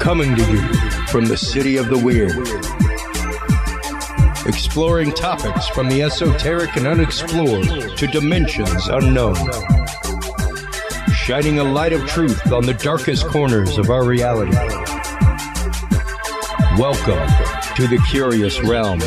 Coming to you from the city of the weird. Exploring topics from the esoteric and unexplored to dimensions unknown. Shining a light of truth on the darkest corners of our reality. Welcome to the Curious Realm.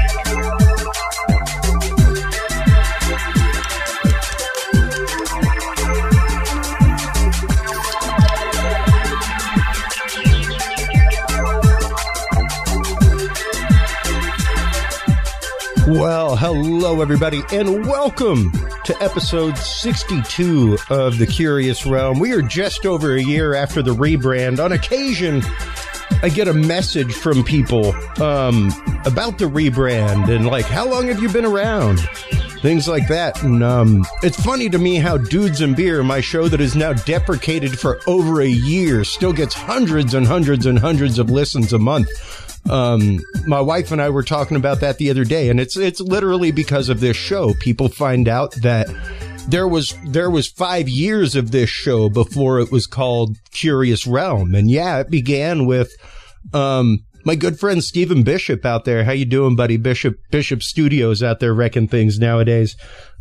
Well, hello everybody, and welcome to episode 62 of The Curious Realm. We are just over a year after the rebrand. On occasion, I get a message from people about the rebrand and like, how long have you been around? Things like that. And it's funny to me how Dudes and Beer, my show that is now deprecated for over a year, still gets hundreds and hundreds and hundreds of listens a month. My wife and I were talking about that the other day, and it's literally because of this show. People find out that there was 5 years of this show before it was called Curious Realm. And yeah, it began with, my good friend Stephen Bishop out there. How you doing, buddy? Bishop Studios out there wrecking things nowadays.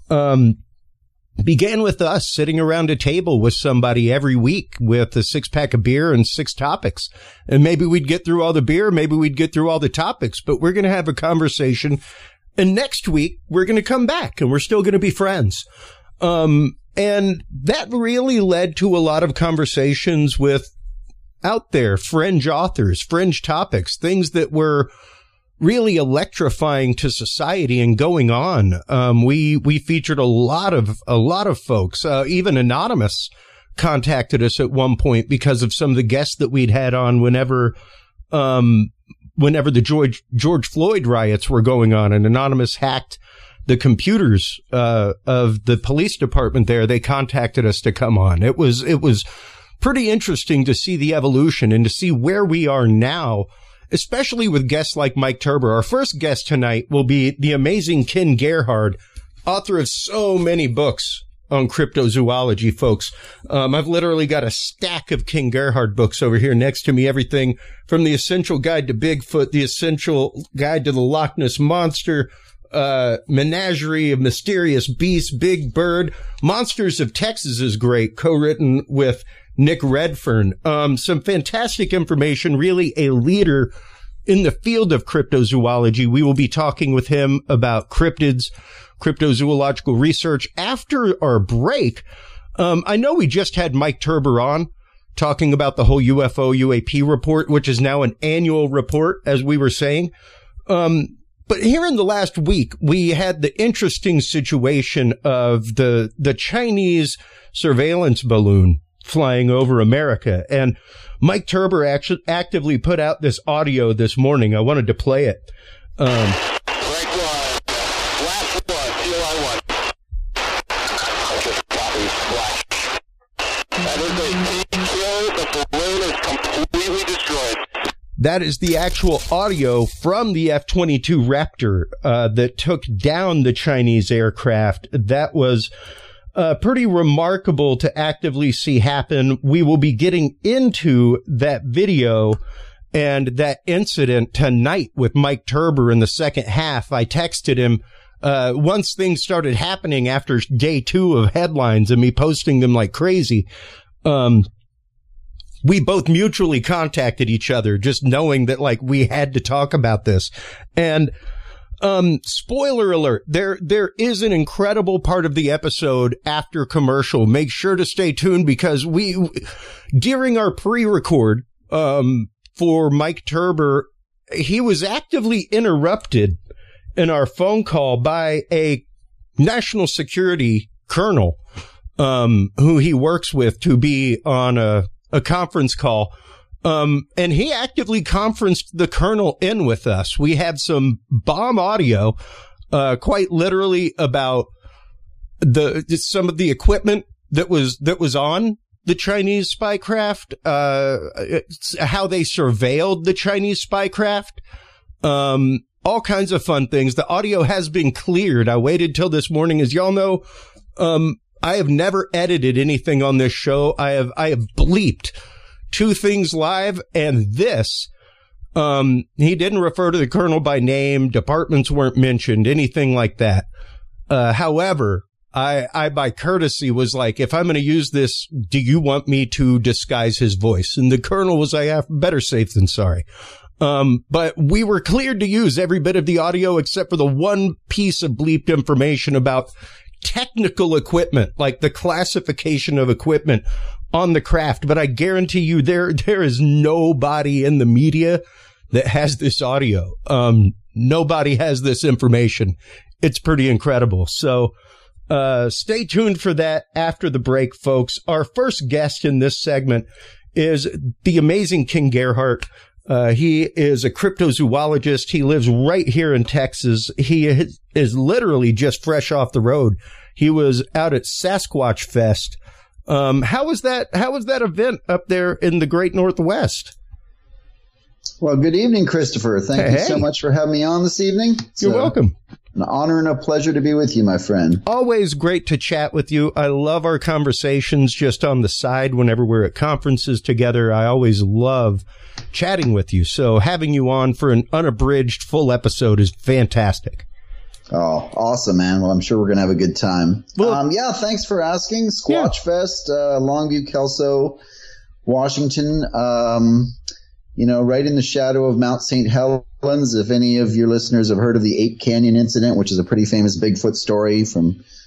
Began with us sitting around a table with somebody every week with a 6-pack of beer and 6 topics. And maybe we'd get through all the beer, maybe we'd get through all the topics, but we're going to have a conversation. And next week, we're going to come back and we're still going to be friends. And that really led to a lot of conversations with out there, fringe authors, fringe topics, things that were really electrifying to society and going on. We featured a lot of folks, even Anonymous contacted us at one point because of some of the guests that we'd had on whenever the George Floyd riots were going on, and Anonymous hacked the computers of the police department there. They contacted us to come on. It was pretty interesting to see the evolution and to see where we are now, especially with guests like Mike Turber. Our first guest tonight will be the amazing Ken Gerhard, author of so many books on cryptozoology, folks. I've literally got a stack of Ken Gerhard books over here next to me. Everything from The Essential Guide to Bigfoot, The Essential Guide to the Loch Ness Monster, Menagerie of Mysterious Beasts, Big Bird. Monsters of Texas is great, co-written with Nick Redfern. Some fantastic information, really a leader in the field of cryptozoology. We will be talking with him about cryptids, cryptozoological research after our break. I know we just had Mike Turber on talking about the whole UFO UAP report, which is now an annual report, as we were saying. But here in the last week, we had the interesting situation of the Chinese surveillance balloon flying over America. And Mike Turber actually actively put out this audio this morning. I wanted to play it. That is the actual audio from the F-22 Raptor that took down the Chinese aircraft. That was pretty remarkable to actively see happen. We will be getting into that video and that incident tonight with Mike Turber in the second half. I texted him once things started happening after day 2 of headlines and me posting them like crazy. We both mutually contacted each other, just knowing that like we had to talk about this. And spoiler alert, there is an incredible part of the episode after commercial. Make sure to stay tuned because during our pre-record, for Mike Turber, he was actively interrupted in our phone call by a national security colonel, who he works with to be on a conference call. And he actively conferenced the colonel in with us. We had some bomb audio, quite literally about some of the equipment that was on the Chinese spy craft, how they surveilled the Chinese spy craft, all kinds of fun things. The audio has been cleared. I waited till this morning. As y'all know, I have never edited anything on this show. I have bleeped two things live, and this. He didn't refer to the colonel by name. Departments weren't mentioned, anything like that. However, I by courtesy was like, if I'm going to use this, do you want me to disguise his voice? And the colonel was like, better safe than sorry. But we were cleared to use every bit of the audio except for the one piece of bleeped information about technical equipment, like the classification of equipment on the craft. But I guarantee you there is nobody in the media that has this audio. Nobody has this information. It's pretty incredible. So, stay tuned for that after the break, folks. Our first guest in this segment is the amazing King Gerhardt. He is a cryptozoologist. He lives right here in Texas. He is literally just fresh off the road. He was out at Sasquatch Fest. How was that event up there in the Great Northwest? Well, good evening, Christopher. Thank you so much for having me on this evening. You're welcome. An honor and a pleasure to be with you, my friend. Always great to chat with you. I love our conversations just on the side whenever we're at conferences together. I always love chatting with you. So having you on for an unabridged full episode is fantastic. Oh, awesome, man. Well, I'm sure we're going to have a good time. Well, thanks for asking. Squatch Fest, Longview, Kelso, Washington. Right in the shadow of Mount St. Helens. If any of your listeners have heard of the Ape Canyon incident, which is a pretty famous Bigfoot story from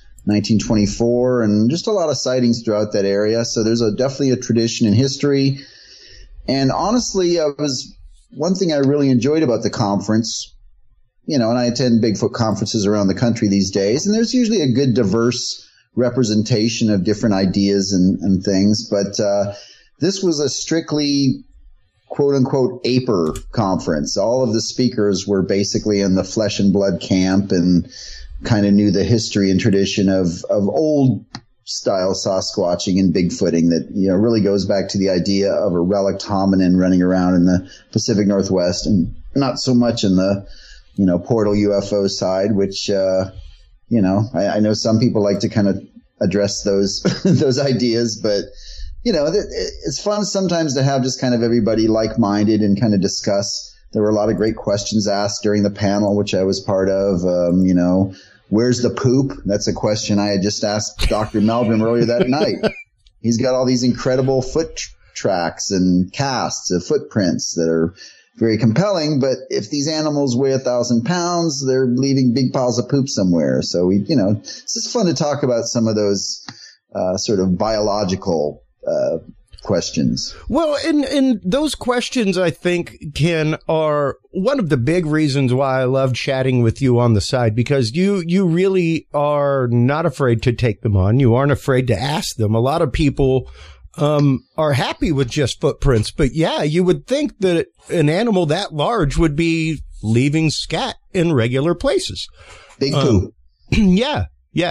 1924, and just a lot of sightings throughout that area. So there's definitely a tradition in history. And honestly, one thing I really enjoyed about the conference, and I attend Bigfoot conferences around the country these days, and there's usually a good diverse representation of different ideas and things. But this was a strictly quote-unquote aper conference. All of the speakers were basically in the flesh and blood camp and kind of knew the history and tradition of old-style Sasquatching and Bigfooting that, really goes back to the idea of a relict hominin running around in the Pacific Northwest, and not so much in the, portal UFO side, which, I know some people like to kind of address those those ideas, but it's fun sometimes to have just kind of everybody like-minded and kind of discuss. There were a lot of great questions asked during the panel, which I was part of. Where's the poop? That's a question I had just asked Dr. Meldrum earlier that night. He's got all these incredible foot tracks and casts of footprints that are very compelling. But if these animals weigh 1,000 pounds, they're leaving big piles of poop somewhere. So it's just fun to talk about some of those sort of biological questions. Well, and those questions, I think, are one of the big reasons why I love chatting with you on the side, because you really are not afraid to take them on. You aren't afraid to ask them. A lot of people are happy with just footprints, but you would think that an animal that large would be leaving scat in regular places. Big poop. Yeah.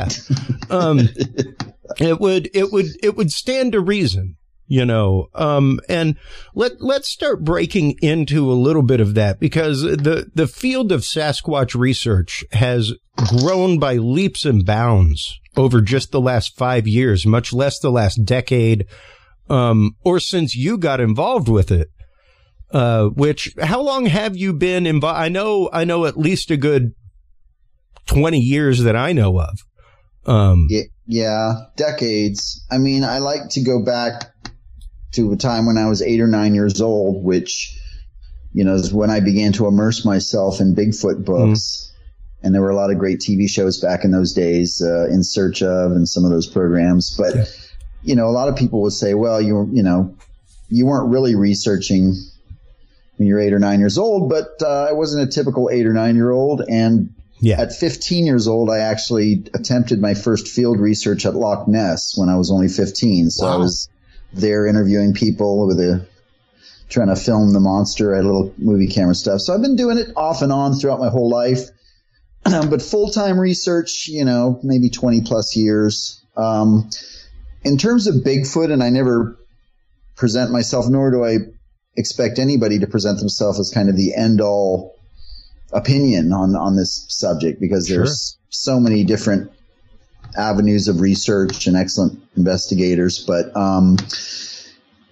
It would stand to reason, and let's start breaking into a little bit of that, because the field of Sasquatch research has grown by leaps and bounds over just the last 5 years, much less the last decade, or since you got involved with it. How long have you been involved? I know at least a good 20 years that I know of. Yeah, decades. I mean, I like to go back to a time when I was 8 or 9 years old, which, is when I began to immerse myself in Bigfoot books. And there were a lot of great TV shows back in those days, In Search of, and some of those programs. But, a lot of people would say, well, you weren't really researching when you're 8 or 9 years old, but I wasn't a typical 8 or 9 year old. And at 15 years old, I actually attempted my first field research at Loch Ness when I was only 15. So I was there interviewing people trying to film the monster. I had a little movie camera stuff. So I've been doing it off and on throughout my whole life. But full-time research, maybe 20 plus years. In terms of Bigfoot, and I never present myself, nor do I expect anybody to present themselves as kind of the end-all opinion on this subject, because there's so many different avenues of research and excellent investigators. But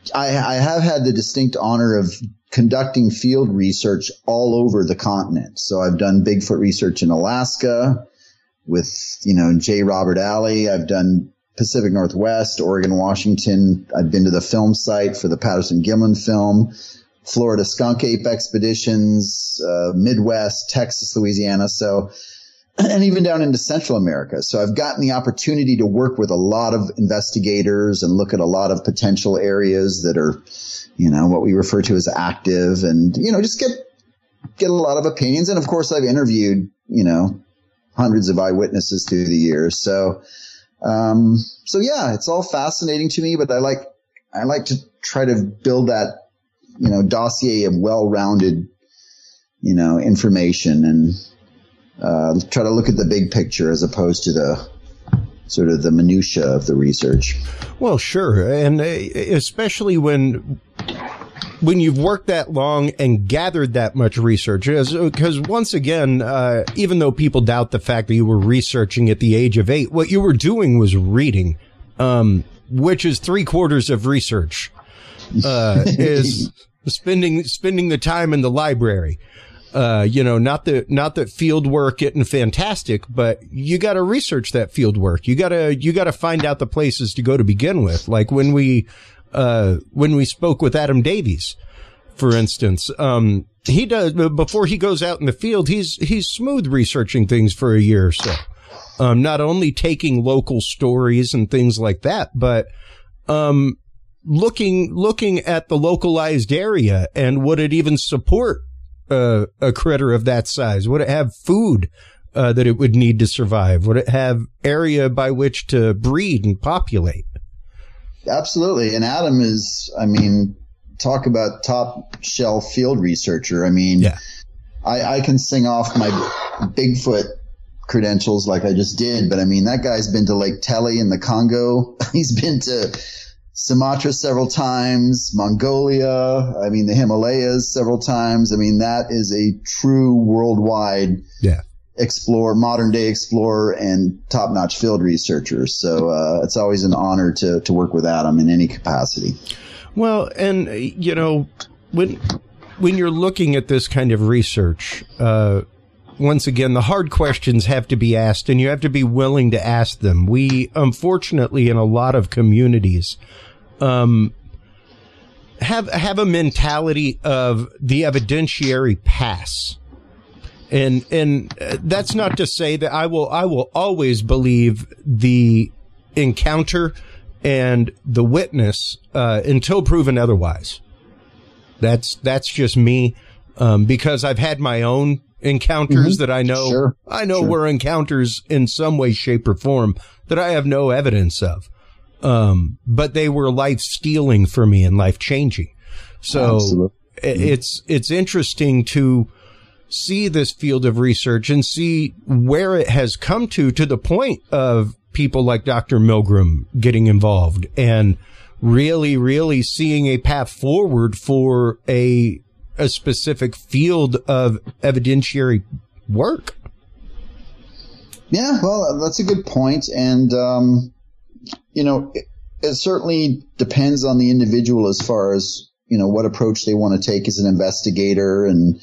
I have had the distinct honor of conducting field research all over the continent. So I've done Bigfoot research in Alaska with, J. Robert Alley. I've done Pacific Northwest, Oregon, Washington. I've been to the film site for the Patterson-Gimlin film, Florida skunk ape expeditions, Midwest, Texas, Louisiana. So, and even down into Central America. So I've gotten the opportunity to work with a lot of investigators and look at a lot of potential areas that are, what we refer to as active, and, just get a lot of opinions. And of course I've interviewed, hundreds of eyewitnesses through the years. So yeah, it's all fascinating to me, but I like to try to build that, dossier of well-rounded, information, and try to look at the big picture as opposed to the sort of the minutia of the research. Well, sure. And especially when you've worked that long and gathered that much research, because once again, even though people doubt the fact that you were researching at the age of 8, what you were doing was reading, which is 3/4 of research, is spending the time in the library. Not that field work isn't fantastic, but you got to research that field work. You got to find out the places to go to begin with. Like when we spoke with Adam Davies, for instance, he does, before he goes out in the field, he's smooth researching things for a year or so. Not only taking local stories and things like that, but, looking at the localized area, and would it even support a critter of that size? Would it have food that it would need to survive? Would it have area by which to breed and populate? Absolutely. And Adam is, talk about top shelf field researcher. Yeah. I can sing off my Bigfoot credentials like I just did, but that guy's been to Lake Tele in the Congo. He's been to Sumatra several times, Mongolia, the Himalayas several times. That is a true worldwide modern day explorer and top-notch field researcher. So it's always an honor to work with Adam in any capacity. Well, and when you're looking at this kind of research, once again, the hard questions have to be asked, and you have to be willing to ask them. We, unfortunately, in a lot of communities, have a mentality of the evidentiary pass. And that's not to say that I will always believe the encounter and the witness, until proven otherwise. That's just me, because I've had my own encounters that I know were encounters in some way, shape, or form that I have no evidence of. But they were life-stealing for me and life-changing. So it's interesting to see this field of research and see where it has come to the point of people like Dr. Milgram getting involved and really, really seeing a path forward for a specific field of evidentiary work. Yeah, well, that's a good point. And, it certainly depends on the individual as far as, what approach they want to take as an investigator and,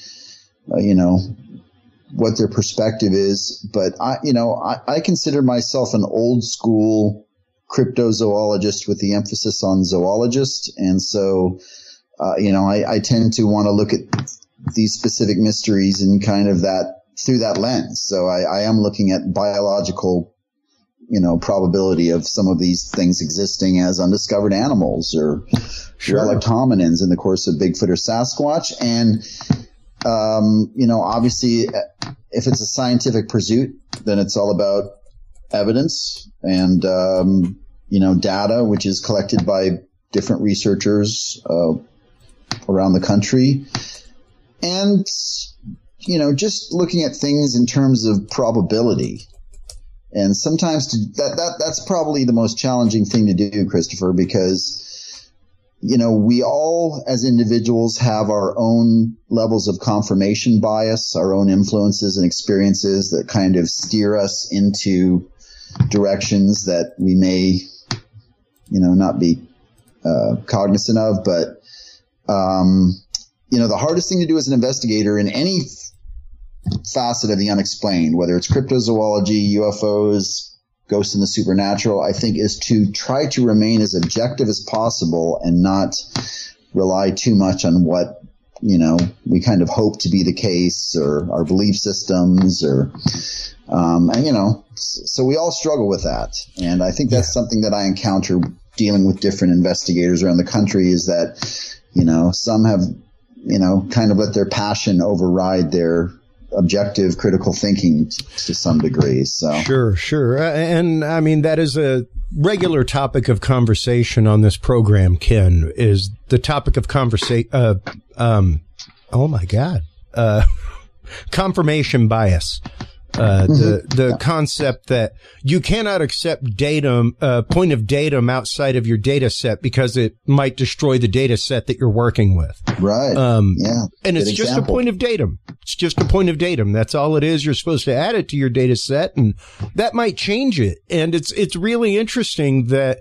what their perspective is. But I consider myself an old school cryptozoologist with the emphasis on zoologist. And so, I tend to want to look at these specific mysteries and kind of through that lens. So I am looking at biological, probability of some of these things existing as undiscovered animals or relic hominins in the course of Bigfoot or Sasquatch. And, obviously if it's a scientific pursuit, then it's all about evidence and, data, which is collected by different researchers, around the country. And, just looking at things in terms of probability. And sometimes that's probably the most challenging thing to do, Christopher, because, we all as individuals have our own levels of confirmation bias, our own influences and experiences that kind of steer us into directions that we may, not be cognizant of. But, the hardest thing to do as an investigator in any facet of the unexplained, whether it's cryptozoology, UFOs, ghosts in the supernatural, I think is to try to remain as objective as possible and not rely too much on what, we kind of hope to be the case, or our belief systems, or, so we all struggle with that. And I think that's something that I encounter dealing with different investigators around the country, is that, some have, kind of let their passion override their objective critical thinking to some degree. So Sure. And I mean, that is a regular topic of conversation on this program, Ken, is the topic of conversation. Confirmation bias. The concept that you cannot accept datum, point of datum outside of your data set because it might destroy the data set that you're working with. Right. And it's just a point of datum. It's just a point of datum. That's all it is. You're supposed to add it to your data set, and that might change it. And it's really interesting that,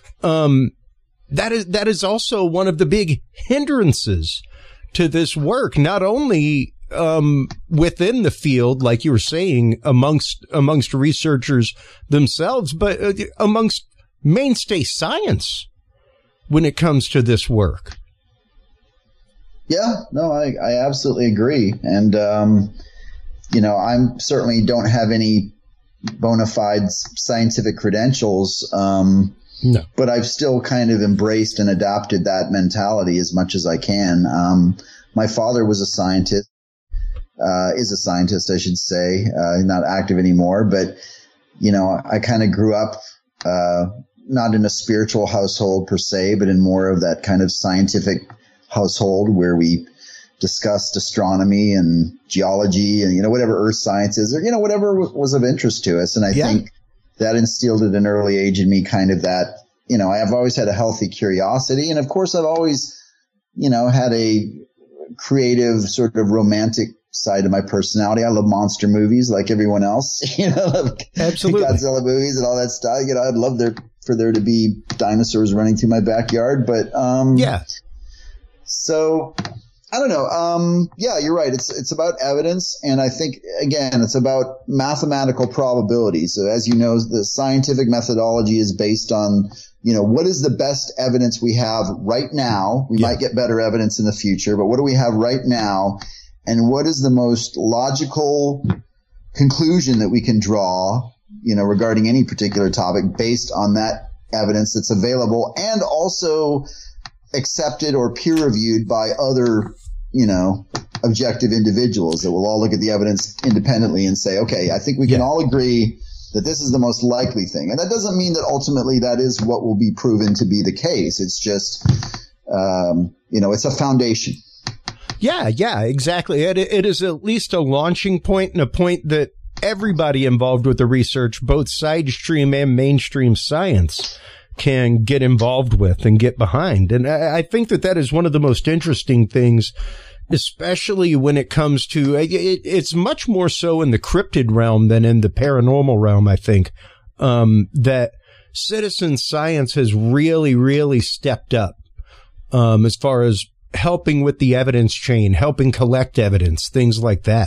that is also one of the big hindrances to this work, not only within the field, like you were saying, amongst researchers themselves, but amongst mainstay science when it comes to this work. Yeah, no, I absolutely agree. And, I'm certainly don't have any bona fide scientific credentials. No. But I've still kind of embraced and adopted that mentality as much as I can. My father was a scientist. Is a scientist, I should say, not active anymore, but, I kind of grew up, not in a spiritual household per se, but in more of that kind of scientific household where we discussed astronomy and geology and, whatever earth science is, or, whatever was of interest to us. And I think that instilled at an early age in me kind of that, I've always had a healthy curiosity. And of course I've always, had a creative sort of romantic side of my personality. I love monster movies like everyone else, Absolutely. Godzilla movies and all that stuff. I'd love for there to be dinosaurs running through my backyard, but, so I don't know. You're right. It's about evidence. And I think, again, it's about mathematical probability. So as you know, the scientific methodology is based on, what is the best evidence we have right now? We might get better evidence in the future, but what do we have right now? And what is the most logical conclusion that we can draw, regarding any particular topic based on that evidence that's available and also accepted or peer reviewed by other, objective individuals that will all look at the evidence independently and say, okay, I think we can all agree that this is the most likely thing. And that doesn't mean that ultimately that is what will be proven to be the case. It's just, it's a foundation. Yeah, exactly. It is at least a launching point and a point that everybody involved with the research, both side stream and mainstream science, can get involved with and get behind. And I think that is one of the most interesting things, especially when it comes to, it's much more so in the cryptid realm than in the paranormal realm, I think, that citizen science has really, really stepped up, as far as helping with the evidence chain, helping collect evidence, things like that.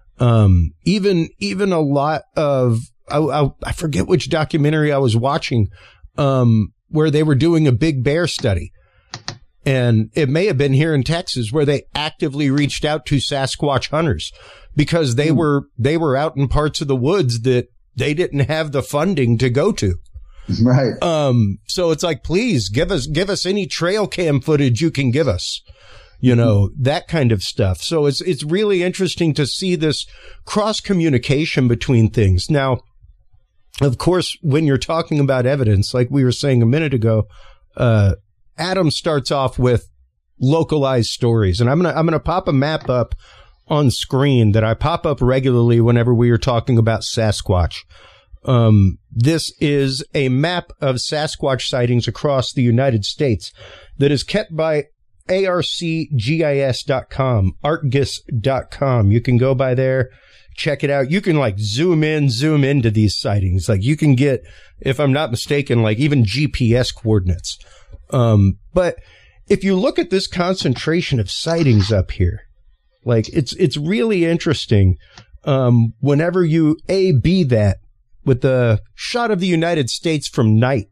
Even a lot of, I forget which documentary I was watching, where they were doing a big bear study. And it may have been here in Texas where they actively reached out to Sasquatch hunters because they were out in parts of the woods that they didn't have the funding to go to. Right. So it's like, please give us any trail cam footage you can give us, that kind of stuff. So it's really interesting to see this cross communication between things. Now, of course, when you're talking about evidence, like we were saying a minute ago, Adam starts off with localized stories, and I'm gonna pop a map up on screen that I pop up regularly whenever we are talking about Sasquatch. This is a map of Sasquatch sightings across the United States that is kept by arcgis.com, arcgis.com. You can go by there, check it out. You can zoom into these sightings. You can get, if I'm not mistaken, even GPS coordinates. But if you look at this concentration of sightings up here, like it's really interesting. Whenever you A/B that with the shot of the United States from night,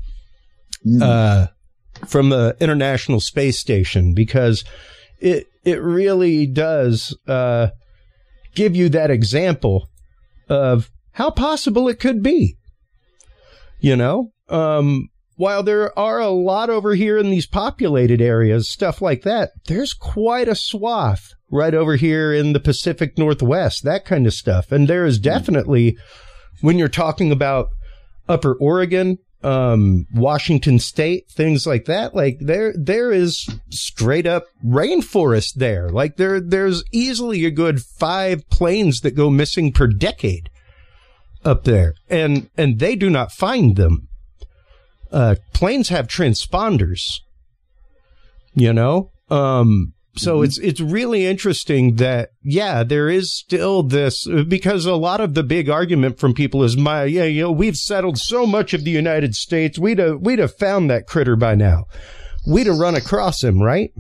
from the International Space Station, because it really does give you that example of how possible it could be. You know, while there are a lot over here in these populated areas, stuff like that, there's quite a swath right over here in the Pacific Northwest, that kind of stuff. And there is definitely, when you're talking about Upper Oregon, Washington State, things like that, like there is straight up rainforest there. Like there's easily a good 5 planes that go missing per decade up there, and they do not find them. Planes have transponders, you know? So it's really interesting that, yeah, there is still this, because a lot of the big argument from people is, we've settled so much of the United States. We'd have found that critter by now. We'd have run across him, right?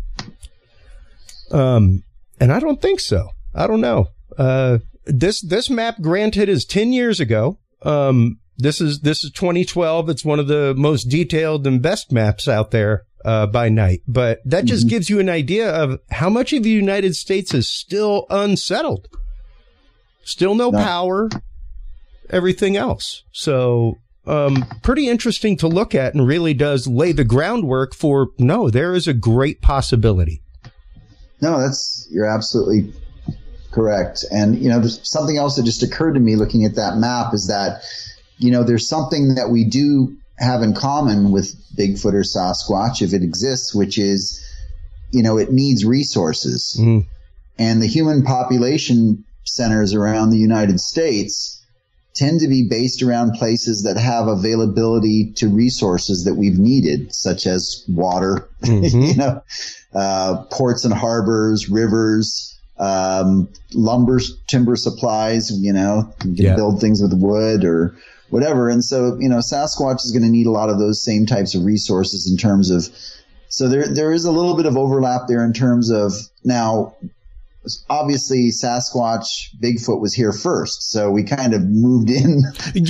And I don't think so. I don't know. This map, granted, is 10 years ago. This is 2012. It's one of the most detailed and best maps out there by night. But that just gives you an idea of how much of the United States is still unsettled. Still no power, everything else. So pretty interesting to look at, and really does lay the groundwork for, no, there is a great possibility. No, you're absolutely correct. And, you know, there's something else that just occurred to me looking at that map is that, you know, there's something that we do have in common with Bigfoot or Sasquatch, if it exists, which is, you know, it needs resources. And the human population centers around the United States tend to be based around places that have availability to resources that we've needed, such as water, you know, ports and harbors, rivers, lumber, timber supplies, you know, you can build things with wood or whatever. And so, you know, Sasquatch is going to need a lot of those same types of resources in terms of, so there is a little bit of overlap there in terms of, now, obviously Sasquatch, Bigfoot was here first. So we kind of moved in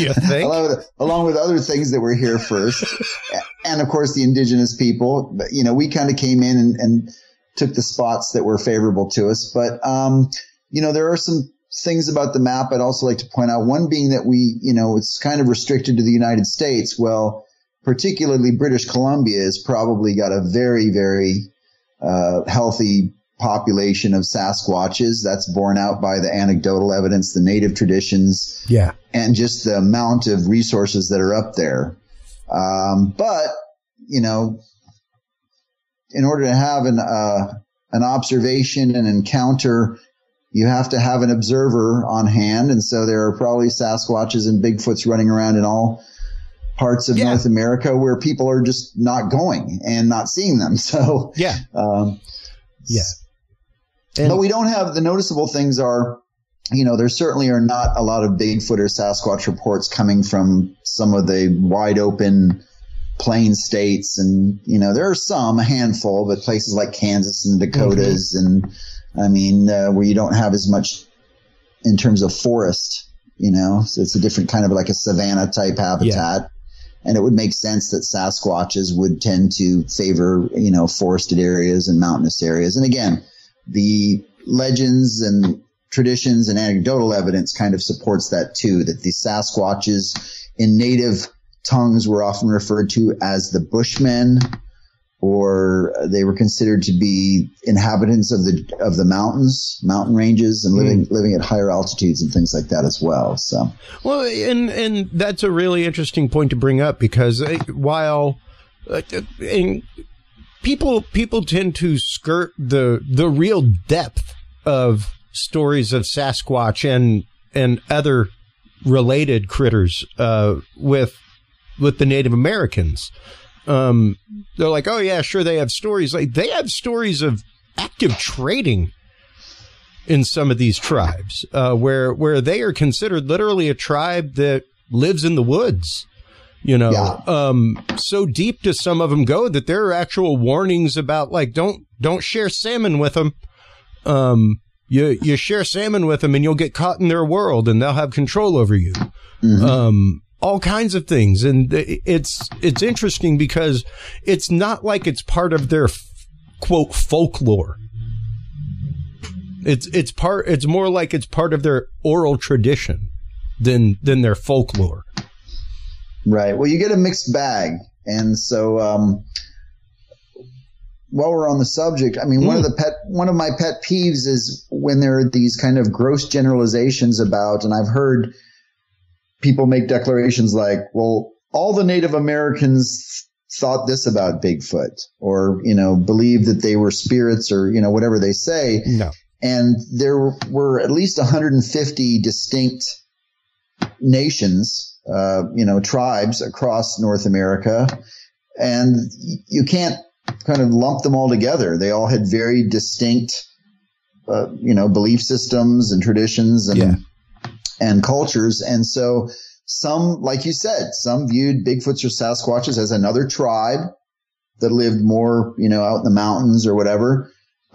along with other things that were here first. And of course the indigenous people, but, you know, we kind of came in and took the spots that were favorable to us. But, you know, there are some things about the map I'd also like to point out. One being that you know, it's kind of restricted to the United States. Well, particularly British Columbia has probably got a very, very healthy population of Sasquatches. That's borne out by the anecdotal evidence, the native traditions, and just the amount of resources that are up there. But, you know, in order to have an observation, an encounter, you have to have an observer on hand. And so there are probably Sasquatches and Bigfoots running around in all parts of North America where people are just not going and not seeing them. So, but we don't have, the noticeable things are, you know, there certainly are not a lot of Bigfoot or Sasquatch reports coming from some of the wide open plain states. And, you know, there are some, a handful, but places like Kansas and the Dakotas and, I mean, where you don't have as much in terms of forest, you know, so it's a different kind of like a savanna type habitat. And it would make sense that Sasquatches would tend to favor, you know, forested areas and mountainous areas. And again, the legends and traditions and anecdotal evidence kind of supports that too, that the Sasquatches in native tongues were often referred to as the Bushmen, or they were considered to be inhabitants of the mountains, mountain ranges, and living at higher altitudes and things like that as well. So, well, and that's a really interesting point to bring up, because while people tend to skirt the real depth of stories of Sasquatch and other related critters with the Native Americans. They're like, oh yeah, sure, they have stories. Like, they have stories of active trading in some of these tribes, where they are considered literally a tribe that lives in the woods So deep do some of them go that there are actual warnings about, like, don't share salmon with them. You share salmon with them and you'll get caught in their world and they'll have control over you. All kinds of things. And it's interesting because it's not like it's part of their quote folklore. It's more like it's part of their oral tradition than their folklore. Right. Well, you get a mixed bag. And so, while we're on the subject, I mean, one of my pet peeves is when there are these kind of gross generalizations about, and I've heard people make declarations like, well, all the Native Americans thought this about Bigfoot, or, believed that they were spirits, or, whatever they say. No. And there were at least 150 distinct nations, tribes across North America. And you can't kind of lump them all together. They all had very distinct, belief systems and traditions and cultures. And so some, like you said, some viewed Bigfoots or Sasquatches as another tribe that lived more, out in the mountains or whatever.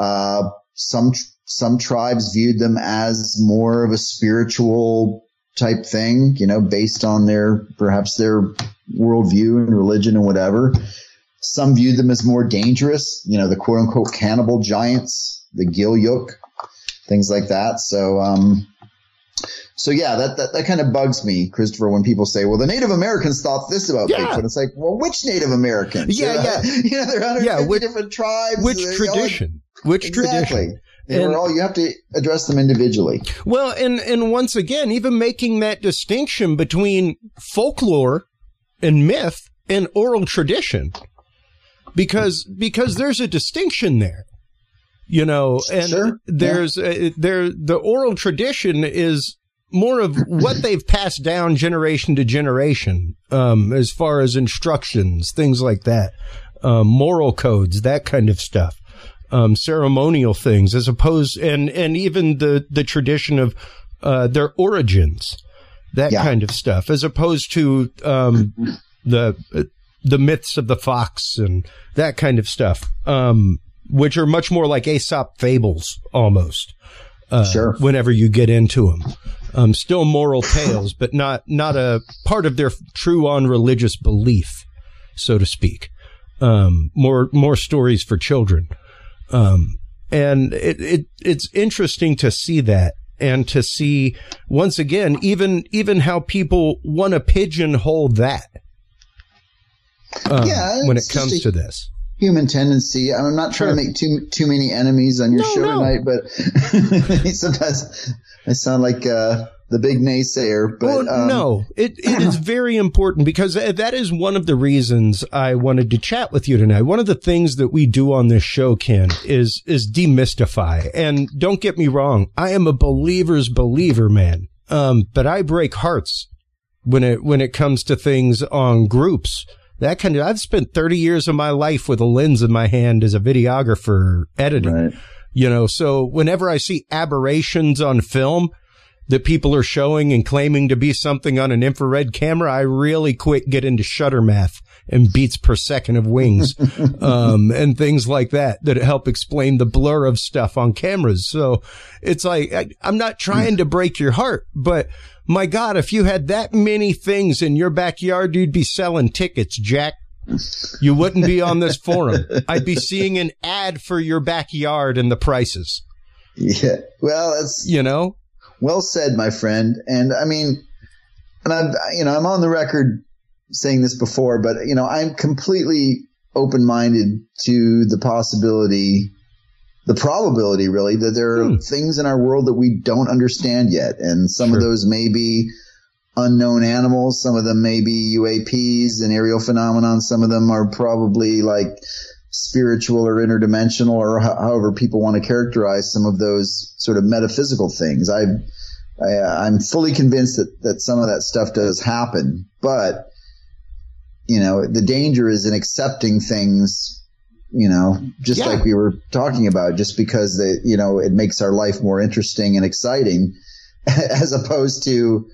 Some tribes viewed them as more of a spiritual type thing, based on perhaps their worldview and religion and whatever. Some viewed them as more dangerous, the quote unquote cannibal giants, the Gilyuk, things like that. So yeah, that kind of bugs me, Christopher, when people say, well, the Native Americans thought this about Bigfoot. It's like, well, which Native Americans? Yeah. There are 150 different tribes. Which tradition? Tradition? You have to address them individually. Well, and once again, even making that distinction between folklore and myth and oral tradition, because there's a distinction there, and sure. There's the oral tradition is more of what they've passed down generation to generation, as far as instructions, things like that, moral codes, that kind of stuff. Ceremonial things, as opposed, and even the tradition of their origins, that kind of stuff, as opposed to the myths of the fox and that kind of stuff, which are much more like Aesop fables almost. Sure. Whenever you get into them, still moral tales, but not a part of their true on religious belief, so to speak. More stories for children. And it's interesting to see that, and to see once again, even how people want to pigeonhole that, when it comes to this. Human tendency. I'm not trying to make too many enemies on your show tonight, but sometimes I sound like the big naysayer. But no, it is very important, because that is one of the reasons I wanted to chat with you tonight. One of the things that we do on this show, Ken, is demystify. And don't get me wrong, I am a believer's believer, man. But I break hearts when it comes to things on groups. That kind of, I've spent 30 years of my life with a lens in my hand as a videographer editing, so whenever I see aberrations on film that people are showing and claiming to be something on an infrared camera, I really quick get into shutter math and beats per second of wings, and things like that help explain the blur of stuff on cameras. So it's like, I'm not trying to break your heart, but my God, if you had that many things in your backyard, you'd be selling tickets, Jack. You wouldn't be on this forum. I'd be seeing an ad for your backyard and the prices. Yeah. Well, that's, well said, my friend. And I mean, and I'm on the record saying this before, but I'm completely open-minded to the probability really, that there are things in our world that we don't understand yet. And some of those may be unknown animals. Some of them may be UAPs and aerial phenomenon. Some of them are probably like spiritual or interdimensional, or however people want to characterize some of those sort of metaphysical things. I'm fully convinced that some of that stuff does happen, but the danger is in accepting things, like we were talking about, just because it makes our life more interesting and exciting, as opposed to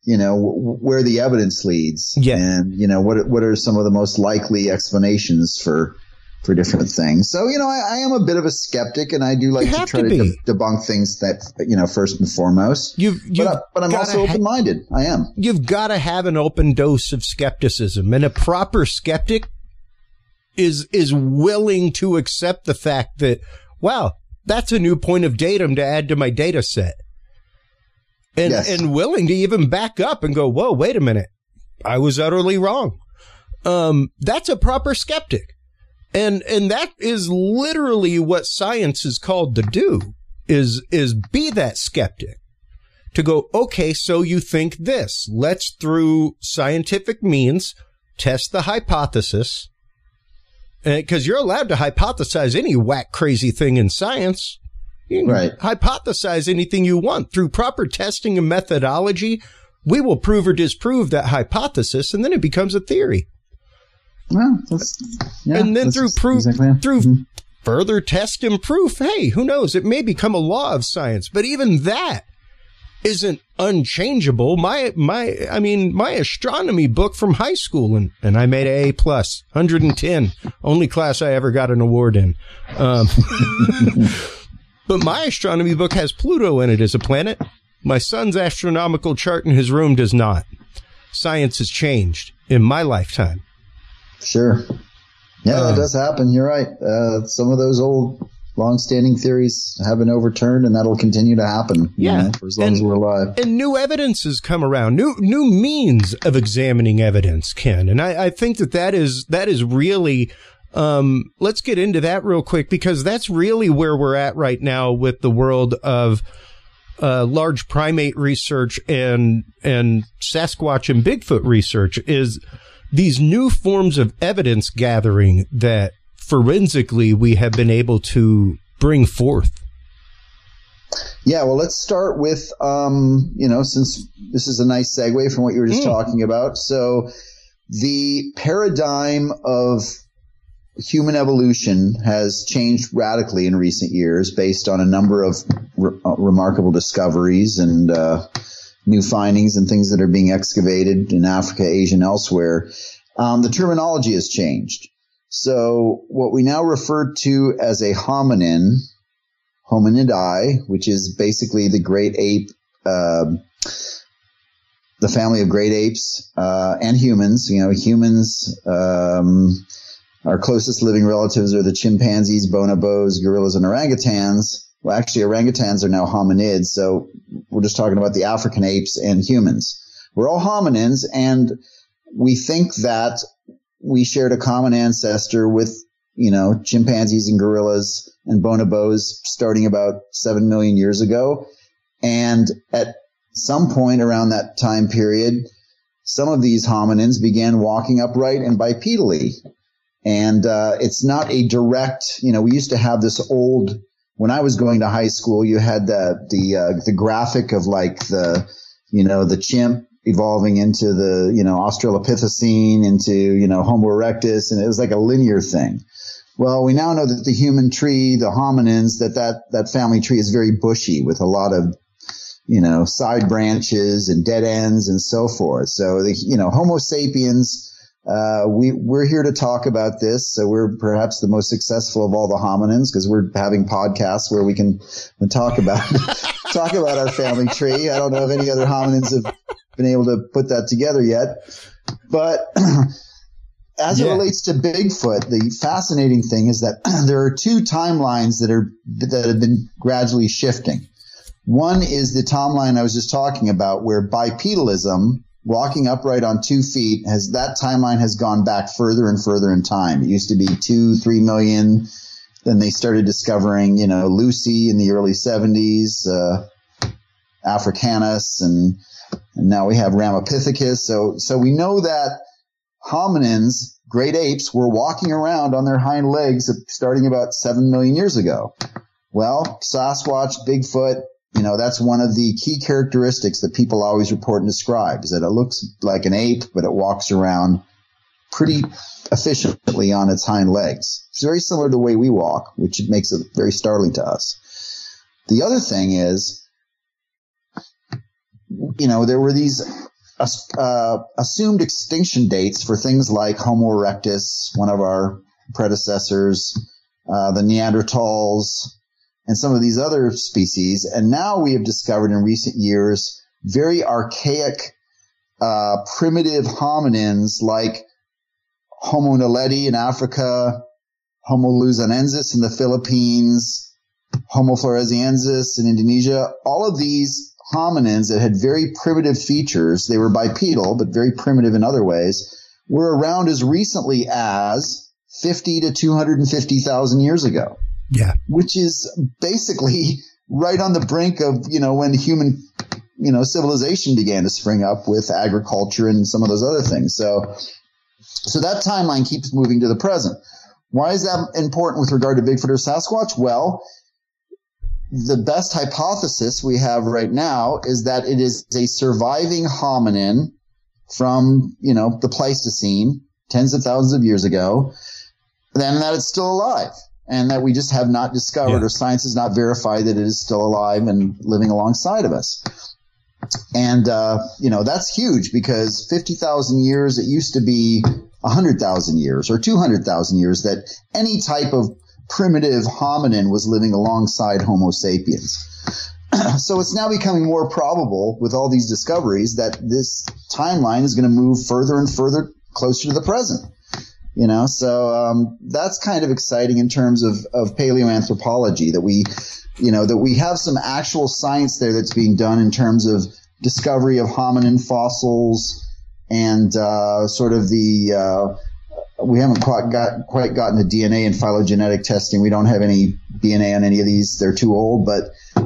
where the evidence leads. Yeah. And, what are some of the most likely explanations for different things. So, I am a bit of a skeptic, and I do like to try to debunk things that, first and foremost. But I'm also open-minded. I am. You've got to have an open dose of skepticism, and a proper skeptic is willing to accept the fact that, wow, that's a new point of datum to add to my data set. And willing to even back up and go, whoa, wait a minute. I was utterly wrong. That's a proper skeptic. And that is literally what science is called to do, is be that skeptic. To go, okay, so you think this. Let's, through scientific means, test the hypothesis. Because you're allowed to hypothesize any whack crazy thing in science. You can hypothesize anything you want. Through proper testing and methodology, we will prove or disprove that hypothesis, and then it becomes a theory. Well, and then through further test and proof, hey, who knows? It may become a law of science, but even that isn't unchangeable. My astronomy book from high school, and I made an A+, 110, only class I ever got an award in. But my astronomy book has Pluto in it as a planet. My son's astronomical chart in his room does not. Science has changed in my lifetime. Sure. Yeah, that does happen. You're right. Some of those old long-standing theories have been overturned, and that'll continue to happen for as long as we're alive. And new evidence has come around, new means of examining evidence, Ken. And I think that is really, let's get into that real quick, because that's really where we're at right now with the world of large primate research and Sasquatch and Bigfoot research, is these new forms of evidence gathering that forensically we have been able to bring forth. Yeah, well, let's start with, since this is a nice segue from what you were just talking about. So the paradigm of human evolution has changed radically in recent years based on a number of remarkable discoveries and new findings and things that are being excavated in Africa, Asia, and elsewhere. The terminology has changed. So what we now refer to as a hominidae, which is basically the great ape, the family of great apes, and humans. Humans, our closest living relatives are the chimpanzees, bonobos, gorillas, and orangutans. Well, actually, orangutans are now hominids, so we're just talking about the African apes and humans. We're all hominins, and we think that we shared a common ancestor with, chimpanzees and gorillas and bonobos starting about 7 million years ago. And at some point around that time period, some of these hominins began walking upright and bipedally. And it's not a direct, we used to have this old, when I was going to high school, you had the graphic of like the chimp evolving into the, Australopithecine, into, Homo erectus, and it was like a linear thing. Well, we now know that the human tree, the hominins, that family tree is very bushy with a lot of, side branches and dead ends and so forth. So Homo sapiens, we're here to talk about this. So we're perhaps the most successful of all the hominins because we're having podcasts where we can talk about our family tree. I don't know if any other hominins have been able to put that together yet, but as it relates to Bigfoot, the fascinating thing is that there are two timelines that have been gradually shifting. One is the timeline I was just talking about, where bipedalism, walking upright on 2 feet, that timeline has gone back further and further in time. It used to be 2-3 million. Then they started discovering, Lucy in the early 70s, Africanus, and now we have Ramapithecus. So we know that hominins, great apes, were walking around on their hind legs starting about 7 million years ago. Well, Sasquatch, Bigfoot, that's one of the key characteristics that people always report and describe, is that it looks like an ape, but it walks around pretty efficiently on its hind legs. It's very similar to the way we walk, which makes it very startling to us. The other thing is, there were these assumed extinction dates for things like Homo erectus, one of our predecessors, the Neanderthals, and some of these other species. And now we have discovered in recent years very archaic, primitive hominins like Homo naledi in Africa, Homo luzonensis in the Philippines, Homo floresiensis in Indonesia. All of these hominins that had very primitive features, they were bipedal, but very primitive in other ways, were around as recently as 50 to 250,000 years ago. Yeah. Which is basically right on the brink of, when human, civilization began to spring up with agriculture and some of those other things. So that timeline keeps moving to the present. Why is that important with regard to Bigfoot or Sasquatch? Well, the best hypothesis we have right now is that it is a surviving hominin from, the Pleistocene, tens of thousands of years ago, and that it's still alive, and that we just have not discovered, or science has not verified that it is still alive and living alongside of us. And, that's huge because 50,000 years, it used to be 100,000 years or 200,000 years that any type of primitive hominin was living alongside Homo sapiens. So it's now becoming more probable with all these discoveries that this timeline is going to move further and further closer to the present. So that's kind of exciting in terms of paleoanthropology, that we have some actual science there that's being done in terms of discovery of hominin fossils and sort of we haven't quite gotten to DNA and phylogenetic testing. We don't have any DNA on any of these. They're too old, but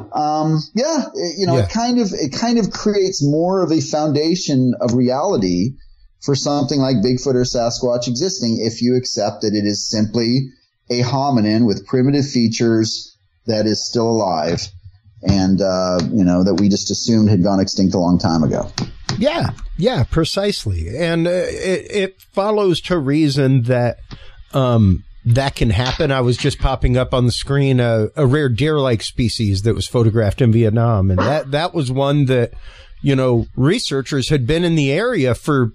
it kind of creates more of a foundation of reality for something like Bigfoot or Sasquatch existing if you accept that it is simply a hominin with primitive features that is still alive and, that we just assumed had gone extinct a long time ago. Yeah, precisely. And it follows to reason that that can happen. I was just popping up on the screen a rare deer-like species that was photographed in Vietnam. And that was one that, researchers had been in the area for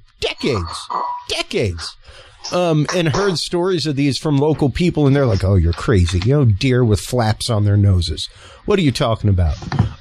decades, and heard stories of these from local people. And they're like, oh, you're crazy. Deer with flaps on their noses. What are you talking about?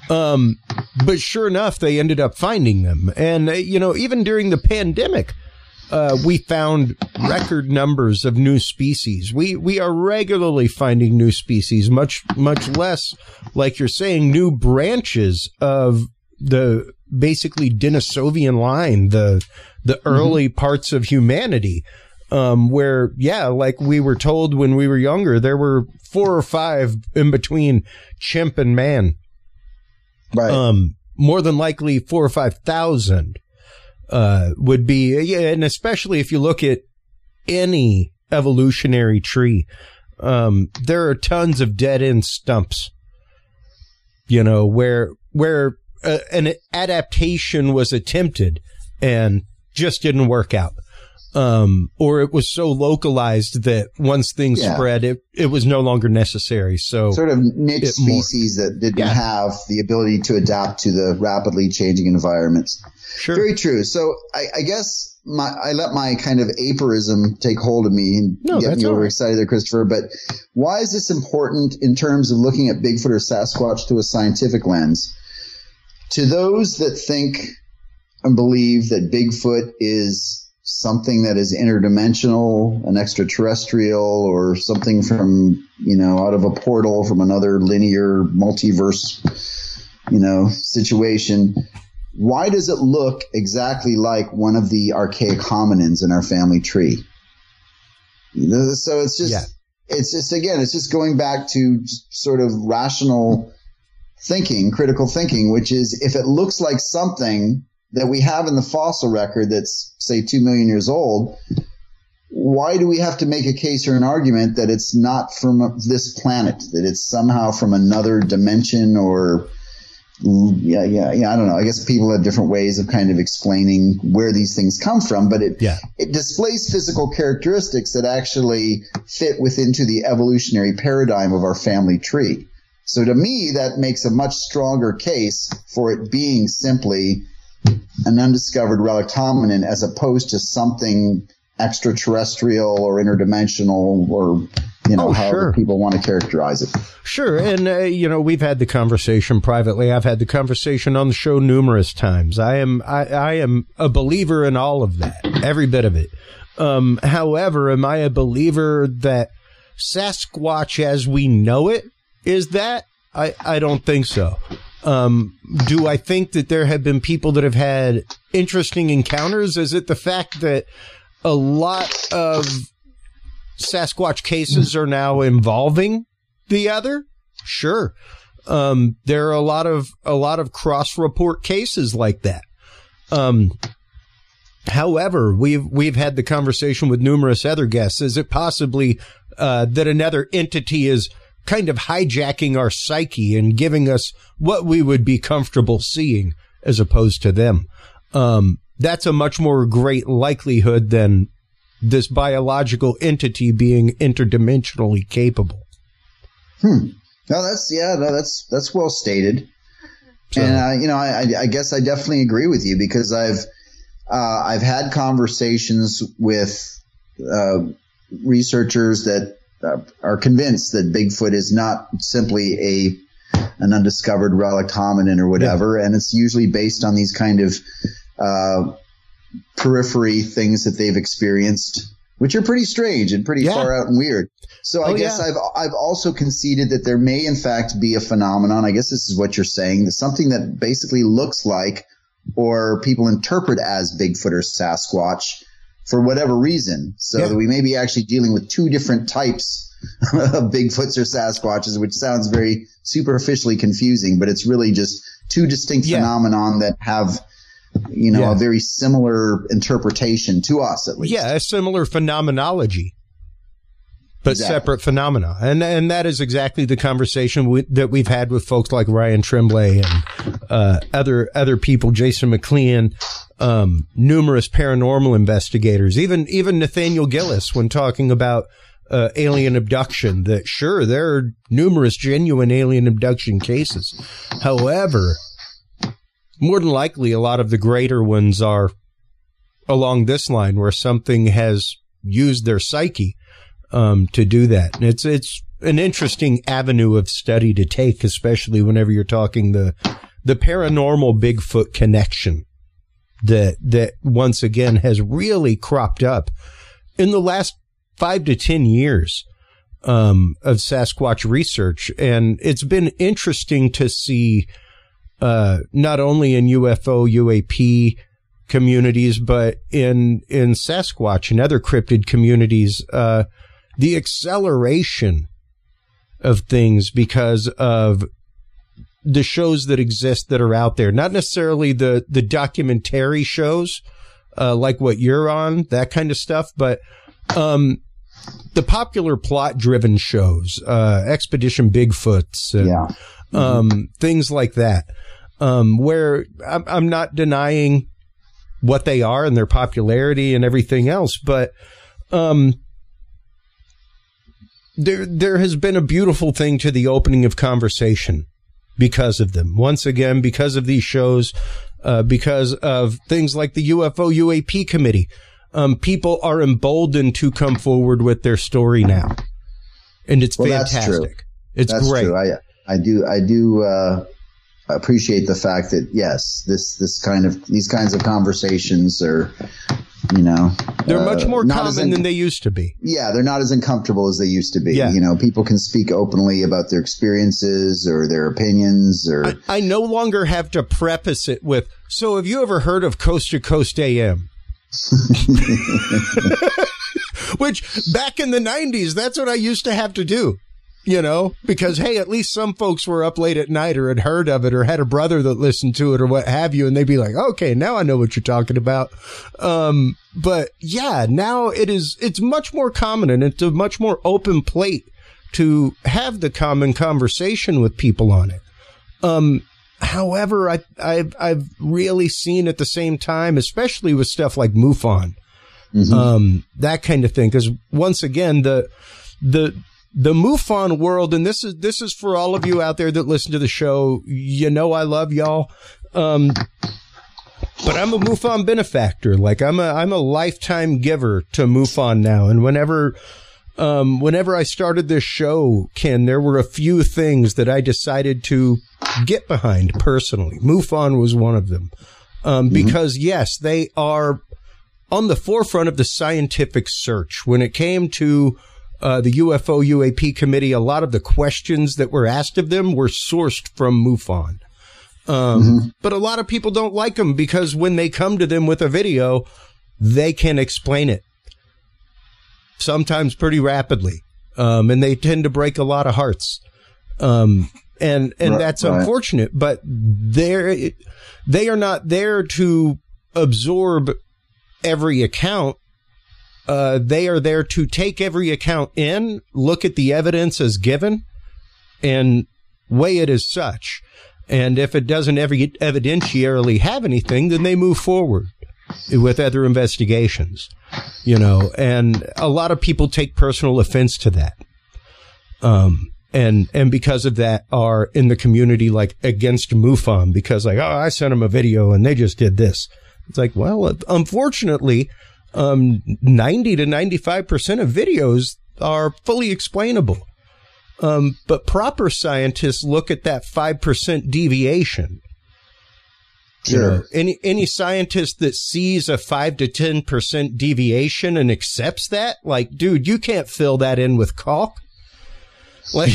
But sure enough, they ended up finding them. And, even during the pandemic, we found record numbers of new species. We are regularly finding new species, much less, like you're saying, new branches of the basically Denisovian line, the early parts of humanity, where, like we were told when we were younger, there were 4 or 5 in between chimp and man. Right. More than likely 4,000 or 5,000 would be, and especially if you look at any evolutionary tree, there are tons of dead end stumps, where an adaptation was attempted and just didn't work out. Or it was so localized that once things spread, it was no longer necessary. So sort of niche species that didn't have the ability to adapt to the rapidly changing environments. Sure. Very true. So I guess I let my kind of aperism take hold of me and get me overexcited there, Christopher. But why is this important in terms of looking at Bigfoot or Sasquatch through a scientific lens? To those that think and believe that Bigfoot is something that is interdimensional, an extraterrestrial, or something from, out of a portal from another linear multiverse, situation, why does it look exactly like one of the archaic hominins in our family tree? So it's just going back to sort of rational thinking, critical thinking, which is if it looks like something that we have in the fossil record that's, say, 2 million years old, why do we have to make a case or an argument that it's not from this planet, that it's somehow from another dimension or I don't know. I guess people have different ways of kind of explaining where these things come from, but it displays physical characteristics that actually fit within the evolutionary paradigm of our family tree. So to me, that makes a much stronger case for it being simply an undiscovered relic hominin as opposed to something extraterrestrial or interdimensional or, however people want to characterize it. Sure. And, we've had the conversation privately. I've had the conversation on the show numerous times. I am a believer in all of that, every bit of it. However, am I a believer that Sasquatch as we know it is that? I don't think so. Do I think that there have been people that have had interesting encounters? Is it the fact that a lot of Sasquatch cases are now involving the other? Sure. There are a lot of cross-report cases like that. However, we've had the conversation with numerous other guests. Is it possibly that another entity is kind of hijacking our psyche and giving us what we would be comfortable seeing as opposed to them? That's a much more great likelihood than this biological entity being interdimensionally capable. No, that's well stated. So, and I guess I definitely agree with you because I've had conversations with researchers that are convinced that Bigfoot is not simply an undiscovered relic hominin or whatever, and it's usually based on these kind of periphery things that they've experienced, which are pretty strange and pretty far out and weird. So I guess I've also conceded that there may in fact be a phenomenon. I guess this is what you're saying, that something that basically looks like or people interpret as Bigfoot or Sasquatch for whatever reason. So that we may be actually dealing with two different types of Bigfoots or Sasquatches, which sounds very superficially confusing, but it's really just two distinct phenomenon that have a very similar interpretation to us, at least. Yeah, a similar phenomenology, but separate phenomena. And that is exactly the conversation that we've had with folks like Ryan Tremblay and other people, Jason McLean, numerous paranormal investigators, even Nathaniel Gillis, when talking about alien abduction, that sure, there are numerous genuine alien abduction cases. However, more than likely, a lot of the greater ones are along this line where something has used their psyche to do that. And it's an interesting avenue of study to take, especially whenever you're talking the paranormal Bigfoot connection that once again has really cropped up in the last 5 to 10 years of Sasquatch research. And it's been interesting to see not only in UFO, UAP communities, but in Sasquatch and other cryptid communities, the acceleration of things because of the shows that exist that are out there. Not necessarily the documentary shows like what you're on, that kind of stuff, but the popular plot-driven shows, Expedition Bigfoots, and things like that. Where I'm not denying what they are and their popularity and everything else, but there has been a beautiful thing to the opening of conversation because of them. Once again, because of these shows, because of things like the UFO UAP committee, people are emboldened to come forward with their story now, and it's fantastic. That's true. It's great. True. I do appreciate the fact that these kinds of conversations are, they're much more common than they used to be. Yeah, they're not as uncomfortable as they used to be. Yeah. People can speak openly about their experiences or their opinions. Or I no longer have to preface it with, so have you ever heard of Coast to Coast AM? Which back in the 90s, that's what I used to have to do. Because, hey, at least some folks were up late at night or had heard of it or had a brother that listened to it or what have you. And they'd be like, okay, now I know what you're talking about. But yeah, now it's much more common and it's a much more open plate to have the common conversation with people on it. However, I've really seen at the same time, especially with stuff like MUFON, that kind of thing. Because once again, the MUFON world, and this is for all of you out there that listen to the show, I love y'all. But I'm a MUFON benefactor. Like I'm a lifetime giver to MUFON now. And whenever I started this show, Ken, there were a few things that I decided to get behind personally. MUFON was one of them. Because yes, they are on the forefront of the scientific search. When it came to the UFO UAP committee, a lot of the questions that were asked of them were sourced from MUFON. But a lot of people don't like them because when they come to them with a video, they can explain it. Sometimes pretty rapidly. And they tend to break a lot of hearts. And that's unfortunate, but they are not there to absorb every account. They are there to take every account in, look at the evidence as given, and weigh it as such. And if it doesn't evidentiarily have anything, then they move forward with other investigations, and a lot of people take personal offense to that. And because of that are in the community, like against MUFON, because like, I sent them a video and they just did this. It's like, well, unfortunately, 90 to 95% of videos are fully explainable. But proper scientists look at that 5% deviation. Sure. Any scientist that sees a 5 to 10% deviation and accepts that, like, dude, you can't fill that in with caulk. Like,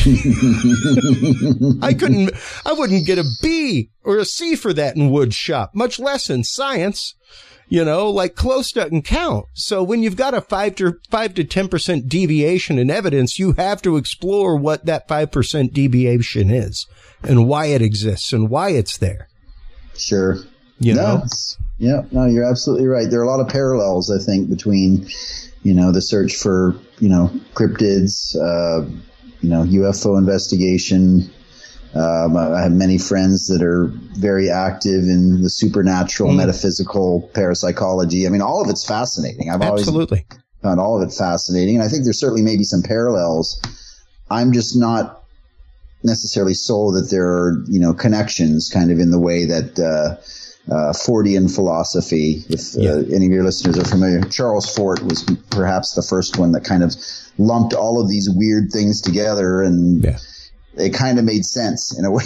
I wouldn't get a B or a C for that in wood shop, much less in science. Like close doesn't count. So when you've got a 5 to 10% deviation in evidence, you have to explore what that 5% deviation is and why it exists and why it's there. Sure. No, you're absolutely right. There are a lot of parallels, I think, between, the search for, cryptids, UFO investigation. I have many friends that are very active in the supernatural, metaphysical, parapsychology. I mean, all of it's fascinating. I've always found all of it fascinating. And I think there's certainly maybe some parallels. I'm just not necessarily sold that there are, connections kind of in the way that Fordian philosophy, if any of your listeners are familiar. Charles Fort was perhaps the first one that kind of lumped all of these weird things together, and it kind of made sense in a way.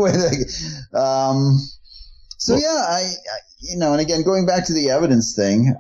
And again, going back to the evidence thing,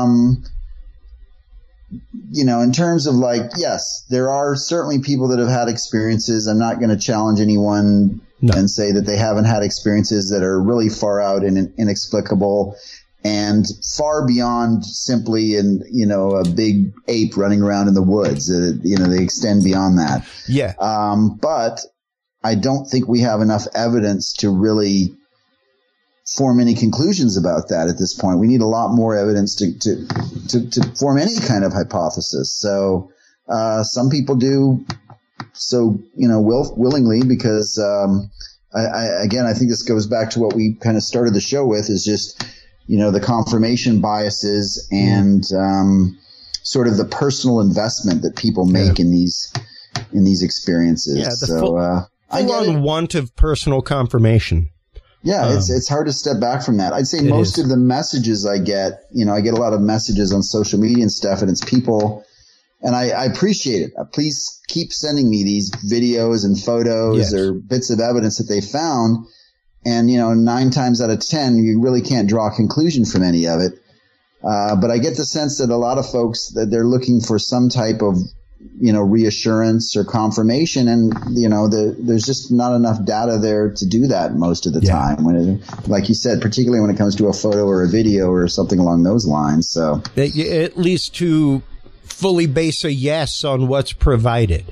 in terms of like, yes, there are certainly people that have had experiences. I'm not going to challenge anyone and say that they haven't had experiences that are really far out and inexplicable and far beyond simply a big ape running around in the woods. They extend beyond that. Yeah. But I don't think we have enough evidence to really form any conclusions about that at this point. We need a lot more evidence to form any kind of hypothesis. So, some people do so, willingly because, I think this goes back to what we kind of started the show with, is just, the confirmation biases and, sort of the personal investment that people make in these experiences. Yeah. The want of personal confirmation. Yeah, it's hard to step back from that. I'd say most of the messages I get, I get a lot of messages on social media and stuff, and it's people, and I appreciate it. Please keep sending me these videos and photos or bits of evidence that they found. And, 9 times out of 10, you really can't draw a conclusion from any of it. But I get the sense that a lot of folks, that they're looking for some type of, reassurance or confirmation. And, there's just not enough data there to do that most of the time. Like you said, particularly when it comes to a photo or a video or something along those lines. So at least to fully base a yes on what's provided,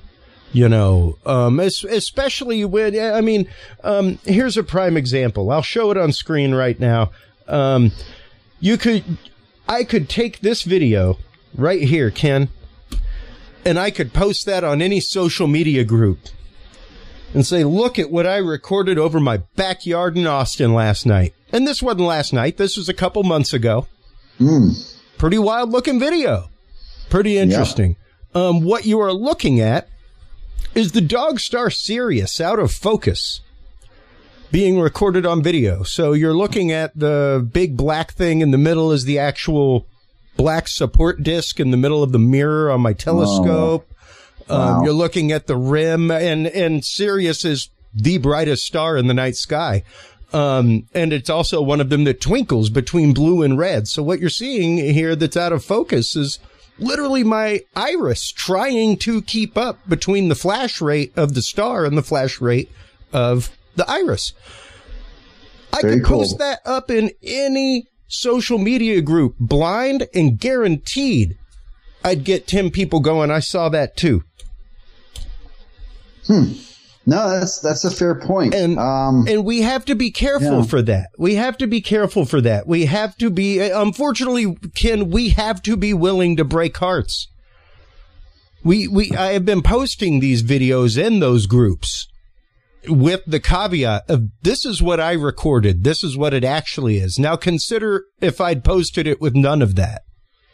especially when, here's a prime example. I'll show it on screen right now. I could take this video right here, Ken, and I could post that on any social media group and say, look at what I recorded over my backyard in Austin last night. And this wasn't last night. This was a couple months ago. Pretty wild looking video. Pretty interesting. Yeah. What you are looking at is the Dog Star Sirius out of focus. being recorded on video. So you're looking at the big black thing in the middle is the actual black support disc in the middle of the mirror on my telescope. Wow. You're looking at the rim, and Sirius is the brightest star in the night sky. And it's also one of them that twinkles between blue and red. So what you're seeing here that's out of focus is literally my iris trying to keep up between the flash rate of the star and the flash rate of the iris. I could post that up in any social media group, blind, and guaranteed I'd get 10 people going, I saw that too. No, that's a fair point. And we have to be careful for that. We have to be careful for that. We have to be, unfortunately, Ken, we have to be willing to break hearts. I have been posting these videos in those groups with the caveat of this is what I recorded. This is what it actually is. Now consider if I'd posted it with none of that.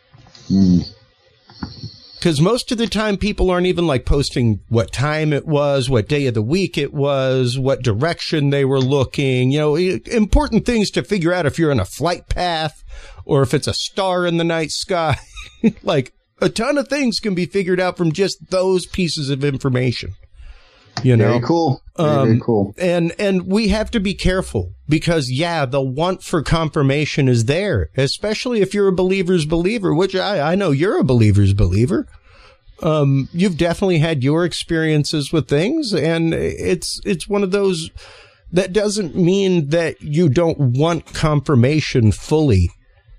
Because most of the time people aren't even like posting what time it was, what day of the week it was, what direction they were looking, important things to figure out if you're in a flight path or if it's a star in the night sky. Like a ton of things can be figured out from just those pieces of information. Very cool. Very cool. And we have to be careful because, the want for confirmation is there, especially if you're a believer's believer, which I know you're a believer's believer. You've definitely had your experiences with things, and it's one of those that doesn't mean that you don't want confirmation fully.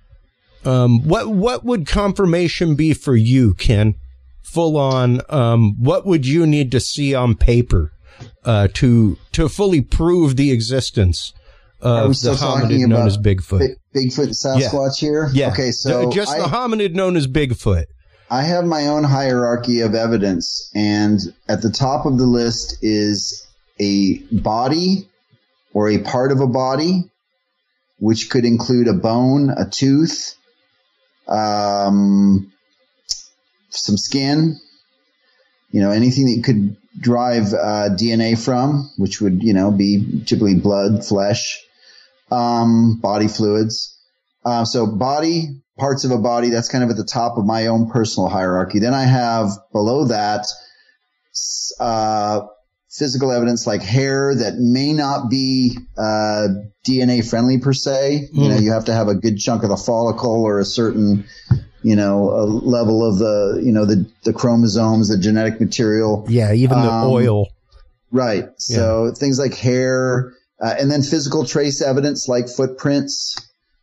What would confirmation be for you, Ken? Full on, what would you need to see on paper to fully prove the existence of the hominid known as Bigfoot? Bigfoot Sasquatch here? Yeah. Okay, so just the hominid known as Bigfoot. I have my own hierarchy of evidence, and at the top of the list is a body or a part of a body, which could include a bone, a tooth, some skin, anything that you could drive DNA from, which would, be typically blood, flesh, body fluids. So body, parts of a body, that's kind of at the top of my own personal hierarchy. Then I have below that physical evidence like hair that may not be DNA friendly per se. You have to have a good chunk of the follicle or a certain a level of the chromosomes, the genetic material. Yeah, even the oil. Right. So things like hair, and then physical trace evidence like footprints.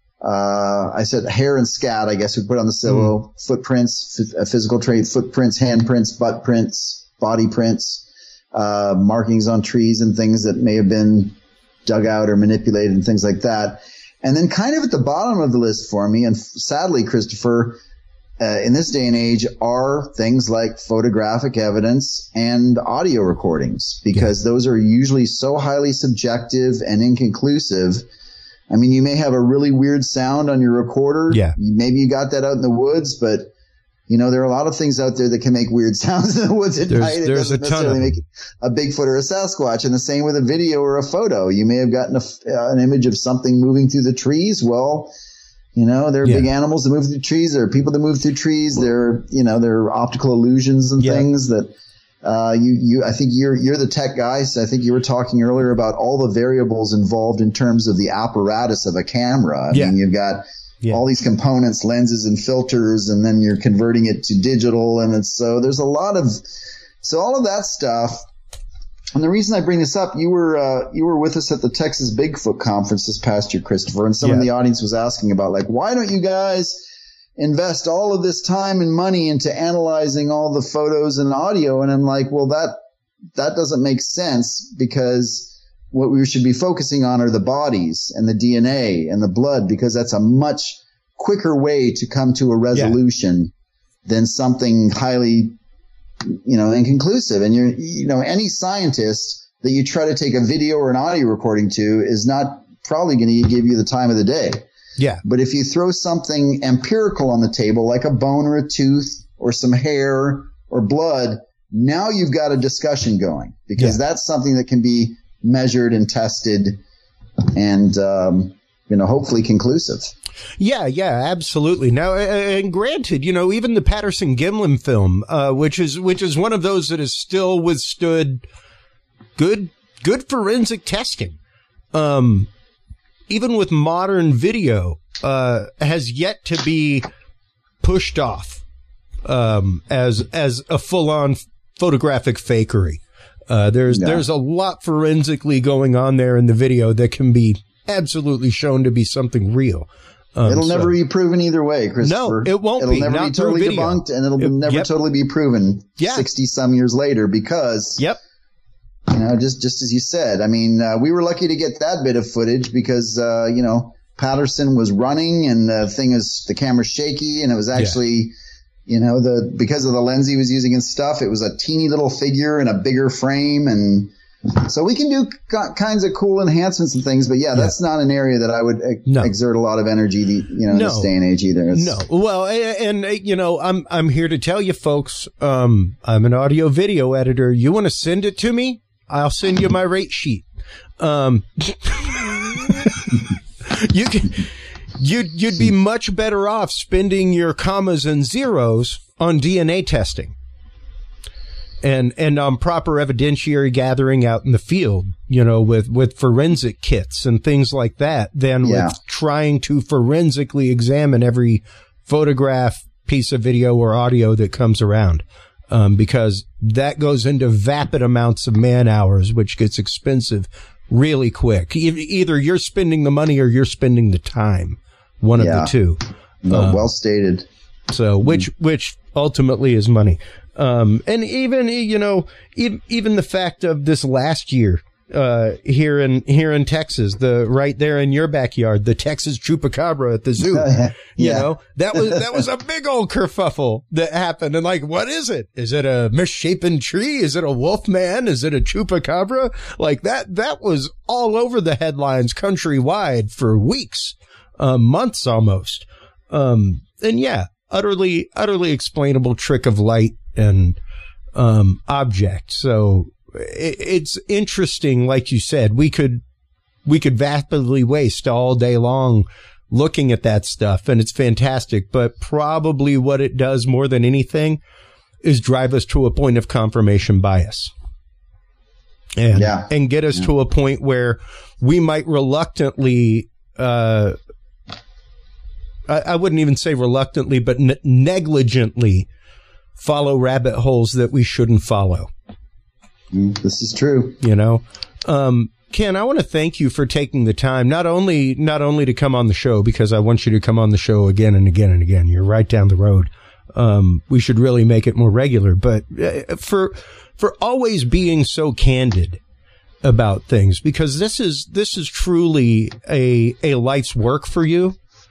I said hair and scat, I guess we put on the silo. Footprints, physical trace, footprints, handprints, butt prints, body prints, markings on trees and things that may have been dug out or manipulated and things like that. And then kind of at the bottom of the list for me, and sadly, Christopher, in this day and age, are things like photographic evidence and audio recordings, because those are usually so highly subjective and inconclusive. I mean, you may have a really weird sound on your recorder. Yeah. Maybe you got that out in the woods, but there are a lot of things out there that can make weird sounds in the woods at night. It doesn't necessarily make a Bigfoot or a Sasquatch. And the same with a video or a photo. You may have gotten an image of something moving through the trees. Well, there are big animals that move through trees. There are people that move through trees. There are optical illusions and things that I think you're the tech guy. So I think you were talking earlier about all the variables involved in terms of the apparatus of a camera. I mean, you've got all these components, lenses and filters, and then you're converting it to digital. And there's a lot of, all of that stuff. And the reason I bring this up, you were with us at the Texas Bigfoot conference this past year, Christopher, and someone in the audience was asking about why don't you guys invest all of this time and money into analyzing all the photos and audio? And I'm like, well, that doesn't make sense, because what we should be focusing on are the bodies and the DNA and the blood, because that's a much quicker way to come to a resolution than something highly, inconclusive. And any scientist that you try to take a video or an audio recording to is not probably going to give you the time of the day. Yeah. But if you throw something empirical on the table, like a bone or a tooth or some hair or blood, now you've got a discussion going, because that's something that can be measured and tested and hopefully conclusive. Yeah, absolutely. Now, and granted, even the Patterson-Gimlin film, which is one of those that has still withstood good forensic testing, even with modern video, has yet to be pushed off as a full-on photographic fakery. There's a lot forensically going on there in the video that can be absolutely shown to be something real. It'll never be proven either way, Christopher. No, it won't it'll be. Never Not be totally video. debunked, and it'll never totally be proven 60-some years later because, just as you said, I mean, we were lucky to get that bit of footage because, Patterson was running and the camera's shaky, and it was actually, because of the lens he was using and stuff, it was a teeny little figure in a bigger frame, and so we can do kinds of cool enhancements and things, but that's not an area that I would exert a lot of energy, in this day and age either. Well, and I'm here to tell you folks, I'm an audio video editor. You want to send it to me? I'll send you my rate sheet. You'd be much better off spending your commas and zeros on DNA testing. And on proper evidentiary gathering out in the field, with forensic kits and things like that, than with trying to forensically examine every photograph, piece of video or audio that comes around. Because that goes into vapid amounts of man hours, which gets expensive really quick. Either you're spending the money or you're spending the time. One of the two. No, well stated. So, which ultimately is money. And even, even the fact of this last year, here in Texas, right there in your backyard, the Texas Chupacabra at the zoo, that was a big old kerfuffle that happened. And what is it? Is it a misshapen tree? Is it a wolf man? Is it a Chupacabra? That was all over the headlines countrywide for weeks, months almost. Utterly explainable trick of light and object. So it's interesting, like you said, we could vapidly waste all day long looking at that stuff, and it's fantastic. But probably what it does more than anything is drive us to a point of confirmation bias, and get us to a point where we might reluctantly. I wouldn't even say reluctantly, but negligently follow rabbit holes that we shouldn't follow. This is true. Ken, I want to thank you for taking the time, not only to come on the show, because I want you to come on the show again and again and again. You're right down the road. We should really make it more regular, but for always being so candid about things, because this is truly a life's work for you.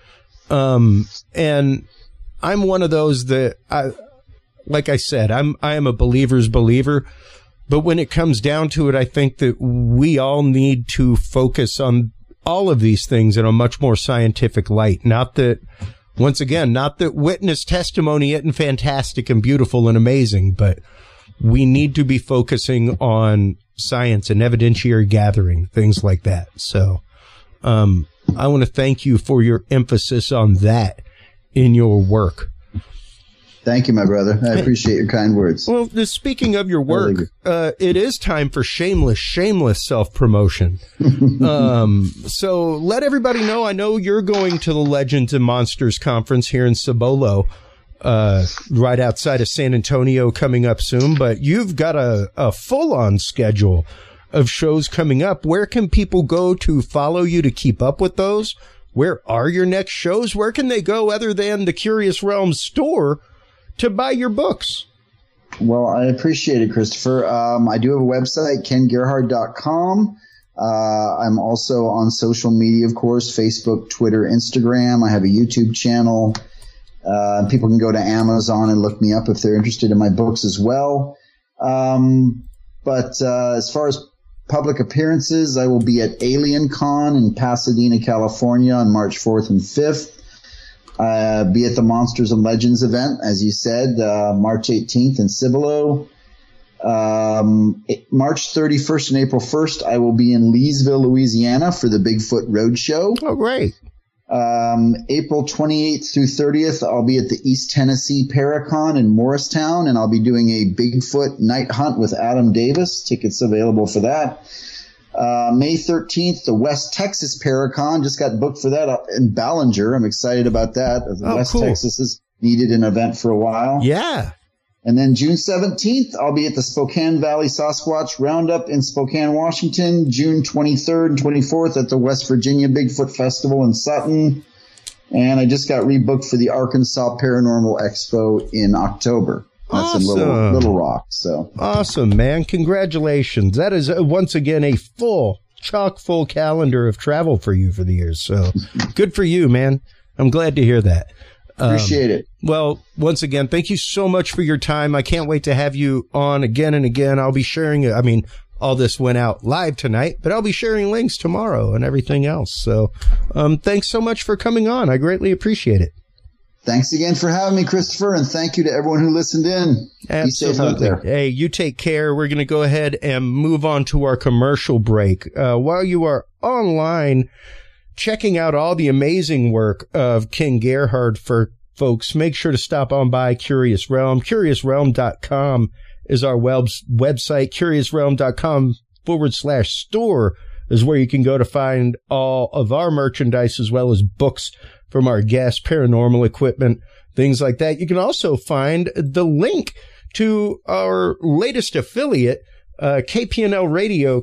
And I'm one of those that like I said, I am a believer's believer, but when it comes down to it, I think that we all need to focus on all of these things in a much more scientific light. Not that witness testimony isn't fantastic and beautiful and amazing, but we need to be focusing on science and evidentiary gathering, things like that. So, I want to thank you for your emphasis on that in your work. Thank you, my brother. I appreciate your kind words. Well, speaking of your work, it is time for shameless self-promotion. So let everybody know. I know you're going to the Legends and Monsters conference here in Cibolo, right outside of San Antonio, coming up soon, but you've got a full-on schedule of shows coming up. Where can people go to follow you to keep up with those? Where are your next shows? Where can they go other than the Curious Realms store to buy your books? Well, I appreciate it, Christopher. I do have a website, kengerhard.com. I'm also on social media, of course, Facebook, Twitter, Instagram. I have a YouTube channel. People can go to Amazon and look me up if they're interested in my books as well. But as far as public appearances, I will be at AlienCon in Pasadena, California on March 4th and 5th. Be at the Monsters and Legends event, as you said, March 18th in Cibolo. March 31st and April 1st, I will be in Leesville, Louisiana for the Bigfoot Roadshow. Oh, great. April 28th through 30th, I'll be at the East Tennessee Paracon in Morristown, and I'll be doing a Bigfoot night hunt with Adam Davis. Tickets available for that. May 13th, the West Texas Paracon. Just got booked for that up in Ballinger. I'm excited about that. West cool. Texas has needed an event for a while. Yeah. And then June 17th, I'll be at the Spokane Valley Sasquatch Roundup in Spokane, Washington. June 23rd and 24th at the West Virginia Bigfoot Festival in Sutton. And I just got rebooked for the Arkansas Paranormal Expo in October. That's awesome. in Little Rock. So awesome, man. Congratulations. That is, once again, a chock full calendar of travel for you for the years. So good for you, man. I'm glad to hear that. Appreciate it. Well, once again, thank you so much for your time. I can't wait to have you on again and again. I'll be sharing it. I mean, all this went out live tonight, but I'll be sharing links tomorrow and everything else. So, thanks so much for coming on. I greatly appreciate it. Thanks again for having me, Christopher, and thank you to everyone who listened in. Absolutely. Be safe out there. Hey, you take care. We're going to go ahead and move on to our commercial break. While you are online checking out all the amazing work of King Gerhard for folks, make sure to stop on by Curious Realm. CuriousRealm.com is our website. CuriousRealm.com/store is where you can go to find all of our merchandise as well as books from our guests, paranormal equipment, things like that. You can also find the link to our latest affiliate, KPNL Radio,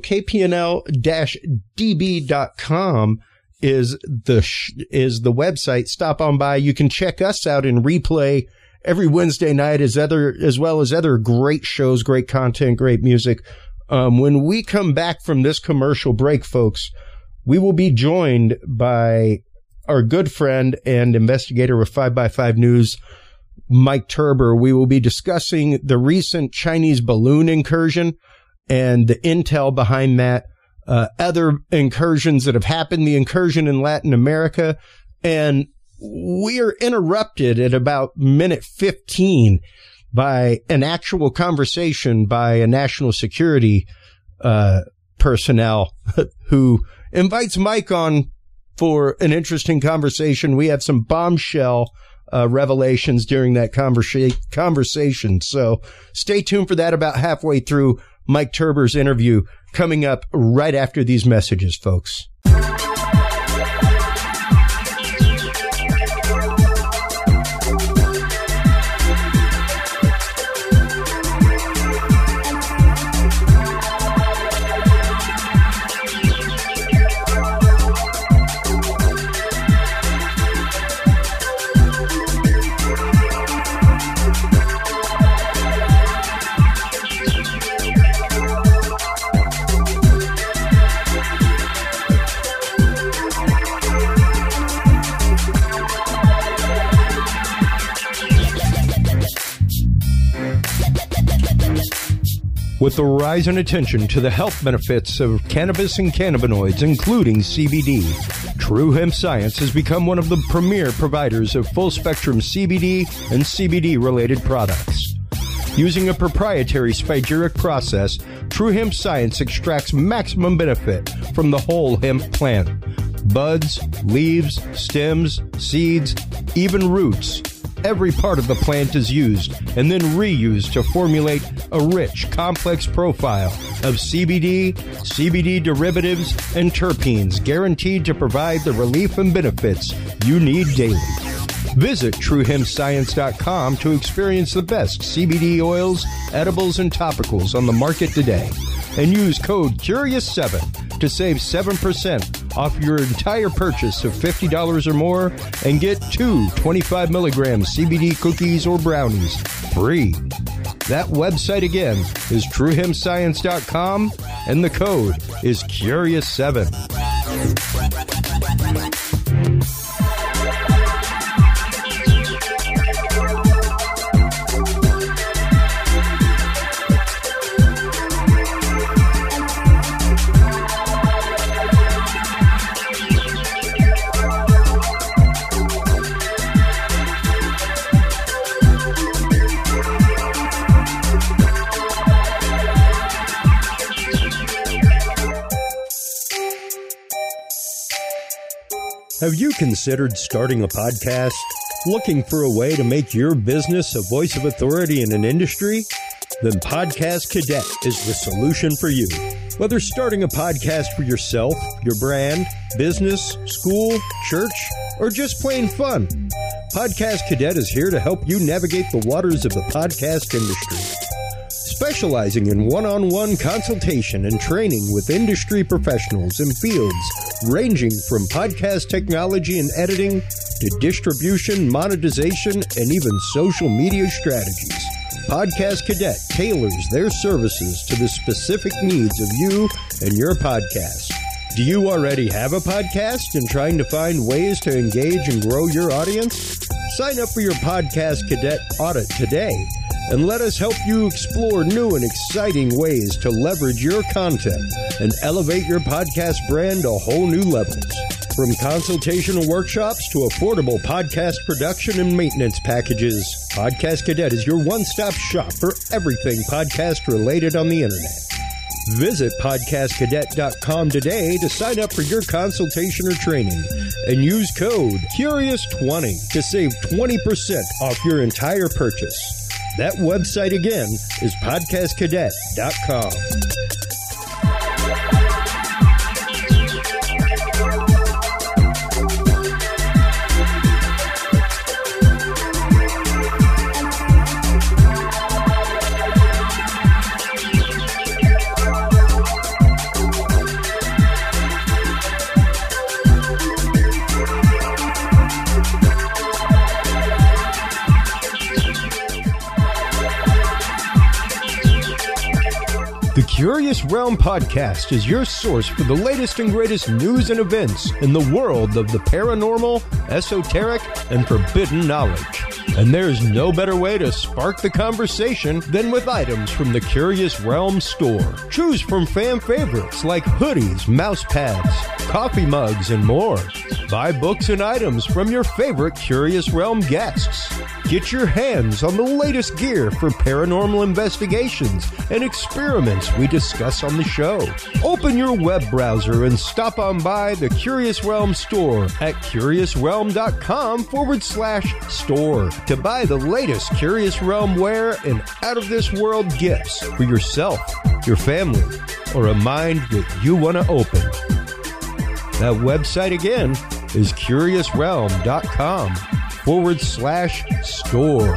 KPNL-DB.com is the website. Stop on by. You can check us out in replay every Wednesday night as well as other great shows, great content, great music. When we come back from this commercial break, folks, we will be joined by our good friend and investigator with 5x5 News, Mike Turber. We will be discussing the recent Chinese balloon incursion and the intel behind that, other incursions that have happened, the incursion in Latin America, and we are interrupted at about minute 15 by an actual conversation by a national security personnel who invites Mike on for an interesting conversation. We have some bombshell revelations during that conversation. So stay tuned for that about halfway through Mike Turber's interview coming up right after these messages, folks. With the rise in attention to the health benefits of cannabis and cannabinoids, including CBD, True Hemp Science has become one of the premier providers of full-spectrum CBD and CBD-related products. Using a proprietary spagyric process, True Hemp Science extracts maximum benefit from the whole hemp plant. Buds, leaves, stems, seeds, even roots. Every part of the plant is used and then reused to formulate a rich, complex profile of CBD, CBD derivatives, and terpenes guaranteed to provide the relief and benefits you need daily. Visit TrueHempScience.com to experience the best CBD oils, edibles, and topicals on the market today. And use code CURIOUS7 to save 7% off your entire purchase of $50 or more and get 2 25-milligram CBD cookies or brownies free. That website again is TrueHempScience.com and the code is CURIOUS7. Have you considered starting a podcast? Looking for a way to make your business a voice of authority in an industry? Then Podcast Cadet is the solution for you. Whether starting a podcast for yourself, your brand, business, school, church, or just plain fun, Podcast Cadet is here to help you navigate the waters of the podcast industry. Specializing in one-on-one consultation and training with industry professionals in fields ranging from podcast technology and editing to distribution, monetization, and even social media strategies. Podcast Cadet tailors their services to the specific needs of you and your podcast. Do you already have a podcast and trying to find ways to engage and grow your audience? Sign up for your Podcast Cadet audit today and let us help you explore new and exciting ways to leverage your content and elevate your podcast brand to whole new levels. From consultational workshops to affordable podcast production and maintenance packages, Podcast Cadet is your one-stop shop for everything podcast related on the internet. Visit podcastcadet.com today to sign up for your consultation or training and use code CURIOUS20 to save 20% off your entire purchase. That website again is podcastcadet.com. The Curious Realm Podcast is your source for the latest and greatest news and events in the world of the paranormal, esoteric, and forbidden knowledge. And there's no better way to spark the conversation than with items from the Curious Realm store. Choose from fan favorites like hoodies, mouse pads, coffee mugs, and more. Buy books and items from your favorite Curious Realm guests. Get your hands on the latest gear for paranormal investigations and experiments we discuss on the show. Open your web browser and stop on by the Curious Realm store at curiousrealm.com/store to buy the latest Curious Realm wear and out-of-this-world gifts for yourself, your family, or a mind that you want to open. That website again is curiousrealm.com/store.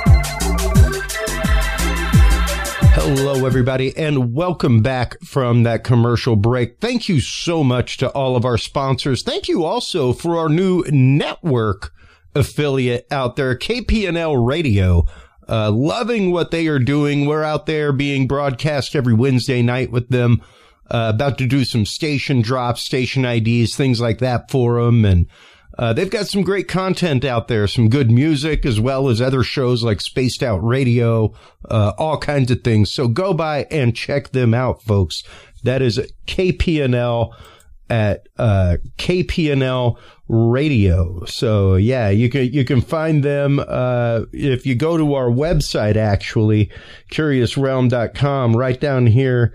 Hello, everybody, and welcome back from that commercial break. Thank you so much to all of our sponsors. Thank you also for our new network affiliate out there, KPNL Radio. Loving what they are doing. We're out there being broadcast every Wednesday night with them. About to do some station drops, station IDs, things like that for them. And they've got some great content out there, some good music, as well as other shows like Spaced Out Radio, all kinds of things. So go by and check them out, folks. That is KPNL at KPNL Radio. So yeah, you can find them if you go to our website, actually, curiousrealm.com. Right down here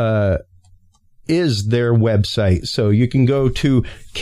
is their website. So you can go to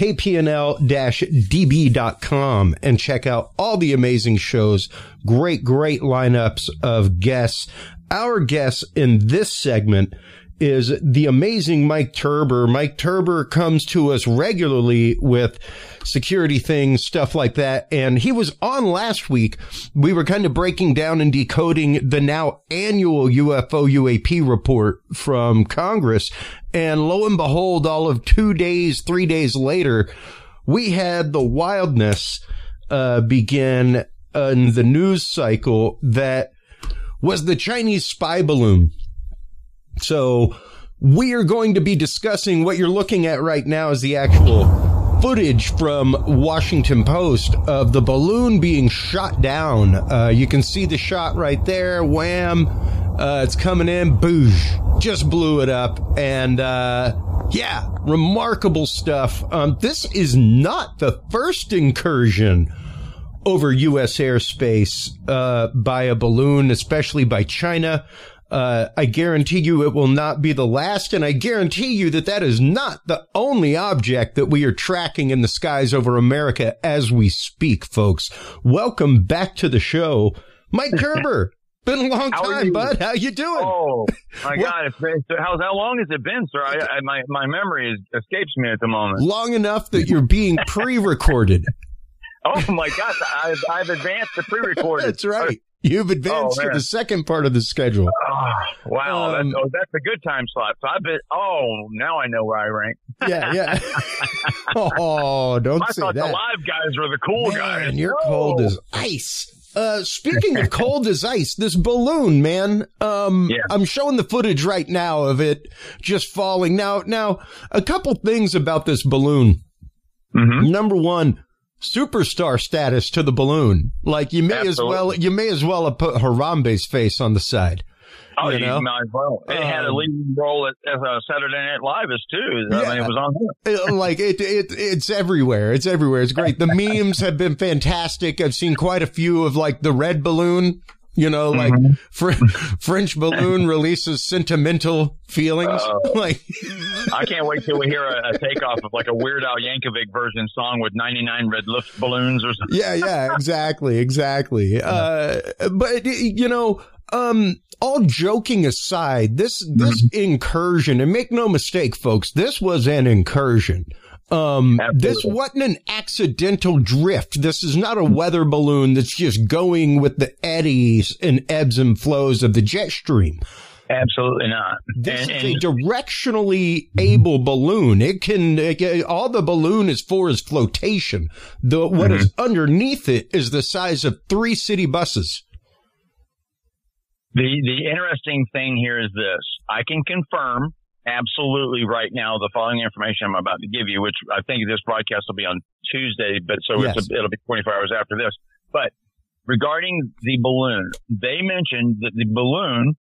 kpnl-db.com and check out all the amazing shows. Great lineups of guests. Our guest in this segment is the amazing Mike Turber. Mike Turber comes to us regularly with security things, stuff like that. And he was on last week. We were kind of breaking down and decoding the now annual UFO UAP report from Congress. And lo and behold, all of 3 days later, we had the wildness begin in the news cycle that was the Chinese spy balloon. So we are going to be discussing what you're looking at right now is the actual footage from Washington Post of the balloon being shot down. You can see the shot right there. Wham. It's coming in. Boosh. Just blew it up. And, yeah, remarkable stuff. This is not the first incursion over U.S. airspace by a balloon, especially by China. I guarantee you it will not be the last, and I guarantee you that that is not the only object that we are tracking in the skies over America as we speak, folks. Welcome back to the show, Mike Kerber. Been a long time, bud. How you doing? Oh, my God. How long has it been, sir? My memory escapes me at the moment. Long enough that you're being pre-recorded. Oh, my God. I've advanced the pre-recorded. That's right. You've advanced to the second part of the schedule. Oh, wow. That's a good time slot. So now I know where I rank. Yeah. Oh, don't say that. I thought the live guys were the cool guys. And you're cold as ice. Speaking of cold as ice, this balloon, man, I'm showing the footage right now of it just falling. Now, a couple things about this balloon. Mm-hmm. Number one, superstar status to the balloon. Like you may as well have put Harambe's face on the side. Oh, you might as well. It had a leading role at Saturday Night Live too. I mean, it was on there. Like it's everywhere. It's everywhere. It's great. The memes have been fantastic. I've seen quite a few of like the red balloon. Like French balloon releases sentimental feelings. I can't wait till we hear a takeoff of like a Weird Al Yankovic version song with 99 red lift balloons or something. Yeah, exactly. But all joking aside, this incursion, and make no mistake, folks, this was an incursion. This wasn't an accidental drift. This is not a weather balloon that's just going with the eddies and ebbs and flows of the jet stream. Absolutely not. This is a directionally able balloon. All the balloon is for is flotation. What is underneath it is the size of 3 city buses. The interesting thing here is this. I can confirm absolutely right now the following information I'm about to give you, which I think this broadcast will be on Tuesday, but it'll be 24 hours after this. But regarding the balloon, they mentioned that the balloon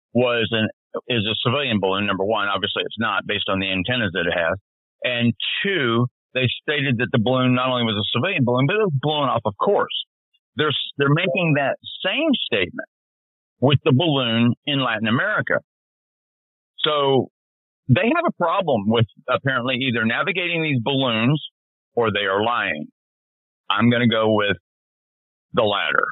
is a civilian balloon. Number one, obviously it's not based on the antennas that it has. And two, they stated that the balloon not only was a civilian balloon, but it was blown off of course. They're making that same statement with the balloon in Latin America. So they have a problem with apparently either navigating these balloons or they are lying. I'm going to go with the latter.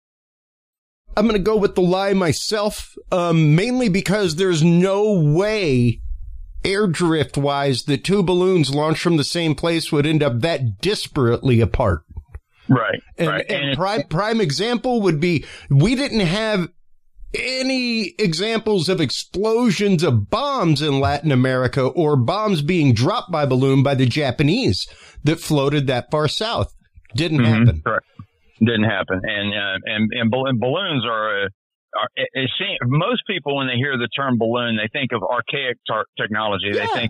I'm going to go with the lie myself, mainly because there's no way air drift wise that 2 balloons launched from the same place would end up that disparately apart. Right. And prime example would be we didn't have any examples of explosions of bombs in Latin America or bombs being dropped by balloon by the Japanese that floated that far south. Didn't happen. Correct. Didn't happen. And balloons are most people, when they hear the term balloon, they think of archaic technology. Yeah. They think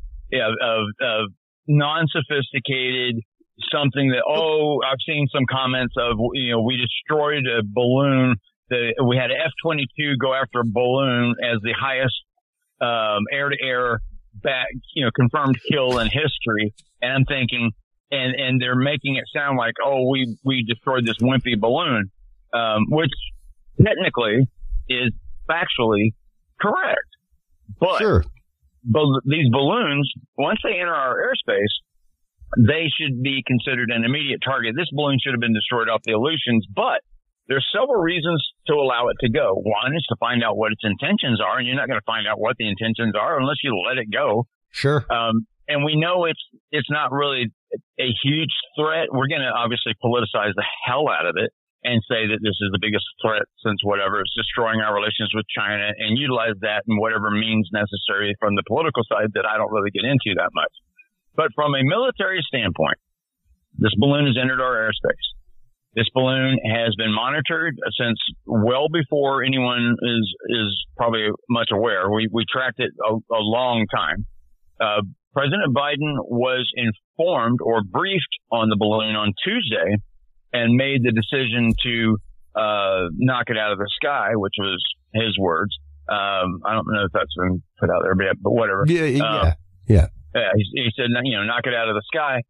of non-sophisticated, something that, I've seen some comments of, we destroyed a balloon. We had an F-22 go after a balloon as the highest air-to-air confirmed kill in history. And I'm thinking, and they're making it sound like, we destroyed this wimpy balloon, which technically is factually correct. But sure. These balloons, once they enter our airspace, they should be considered an immediate target. This balloon should have been destroyed off the Aleutians, but there's several reasons to allow it to go. One is to find out what its intentions are, and you're not going to find out what the intentions are unless you let it go. Sure. And we know it's not really a huge threat. We're going to obviously politicize the hell out of it and say that this is the biggest threat since whatever. It's destroying our relations with China and utilize that in whatever means necessary from the political side that I don't really get into that much. But from a military standpoint, this balloon has entered our airspace. This balloon has been monitored since well before anyone is probably much aware. We tracked it a long time. President Biden was informed or briefed on the balloon on Tuesday and made the decision to knock it out of the sky, which was his words. I don't know if that's been put out there yet, but whatever. Yeah. He said, knock it out of the sky.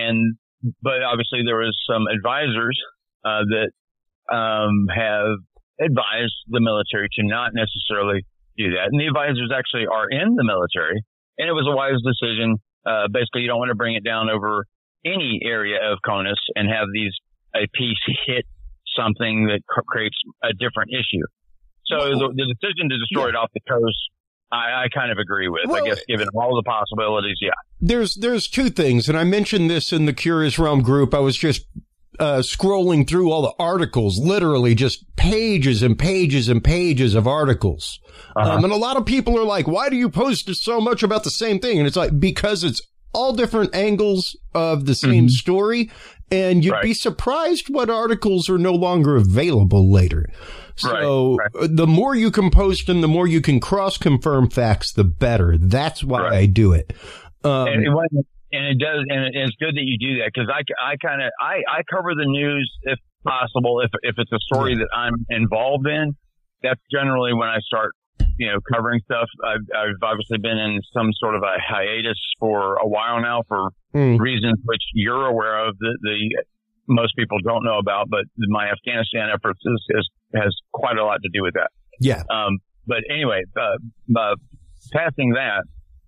But obviously there was some advisors that have advise the military to not necessarily do that. And the advisors actually are in the military, and it was a wise decision. Basically, you don't want to bring it down over any area of CONUS and have a piece hit something that creates a different issue. So the decision to destroy it off the coast, I kind of agree with. I guess given all the possibilities, yeah. There's two things, and I mentioned this in the Curious Realm group. I was just scrolling through all the articles, literally just pages and pages and pages of articles. And a lot of people are like, why do you post so much about the same thing? And it's like, because it's all different angles of the same story. And you'd be surprised what articles are no longer available later. So the more you can post and the more you can cross-confirm facts, the better. That's why I do it. And it does, and it's good that you do that, because I cover the news if possible. If it's a story that I'm involved in, that's generally when I start, covering stuff. I've obviously been in some sort of a hiatus for a while now for reasons which you're aware of that most people don't know about, but my Afghanistan efforts has quite a lot to do with that. Yeah. But anyway, passing that,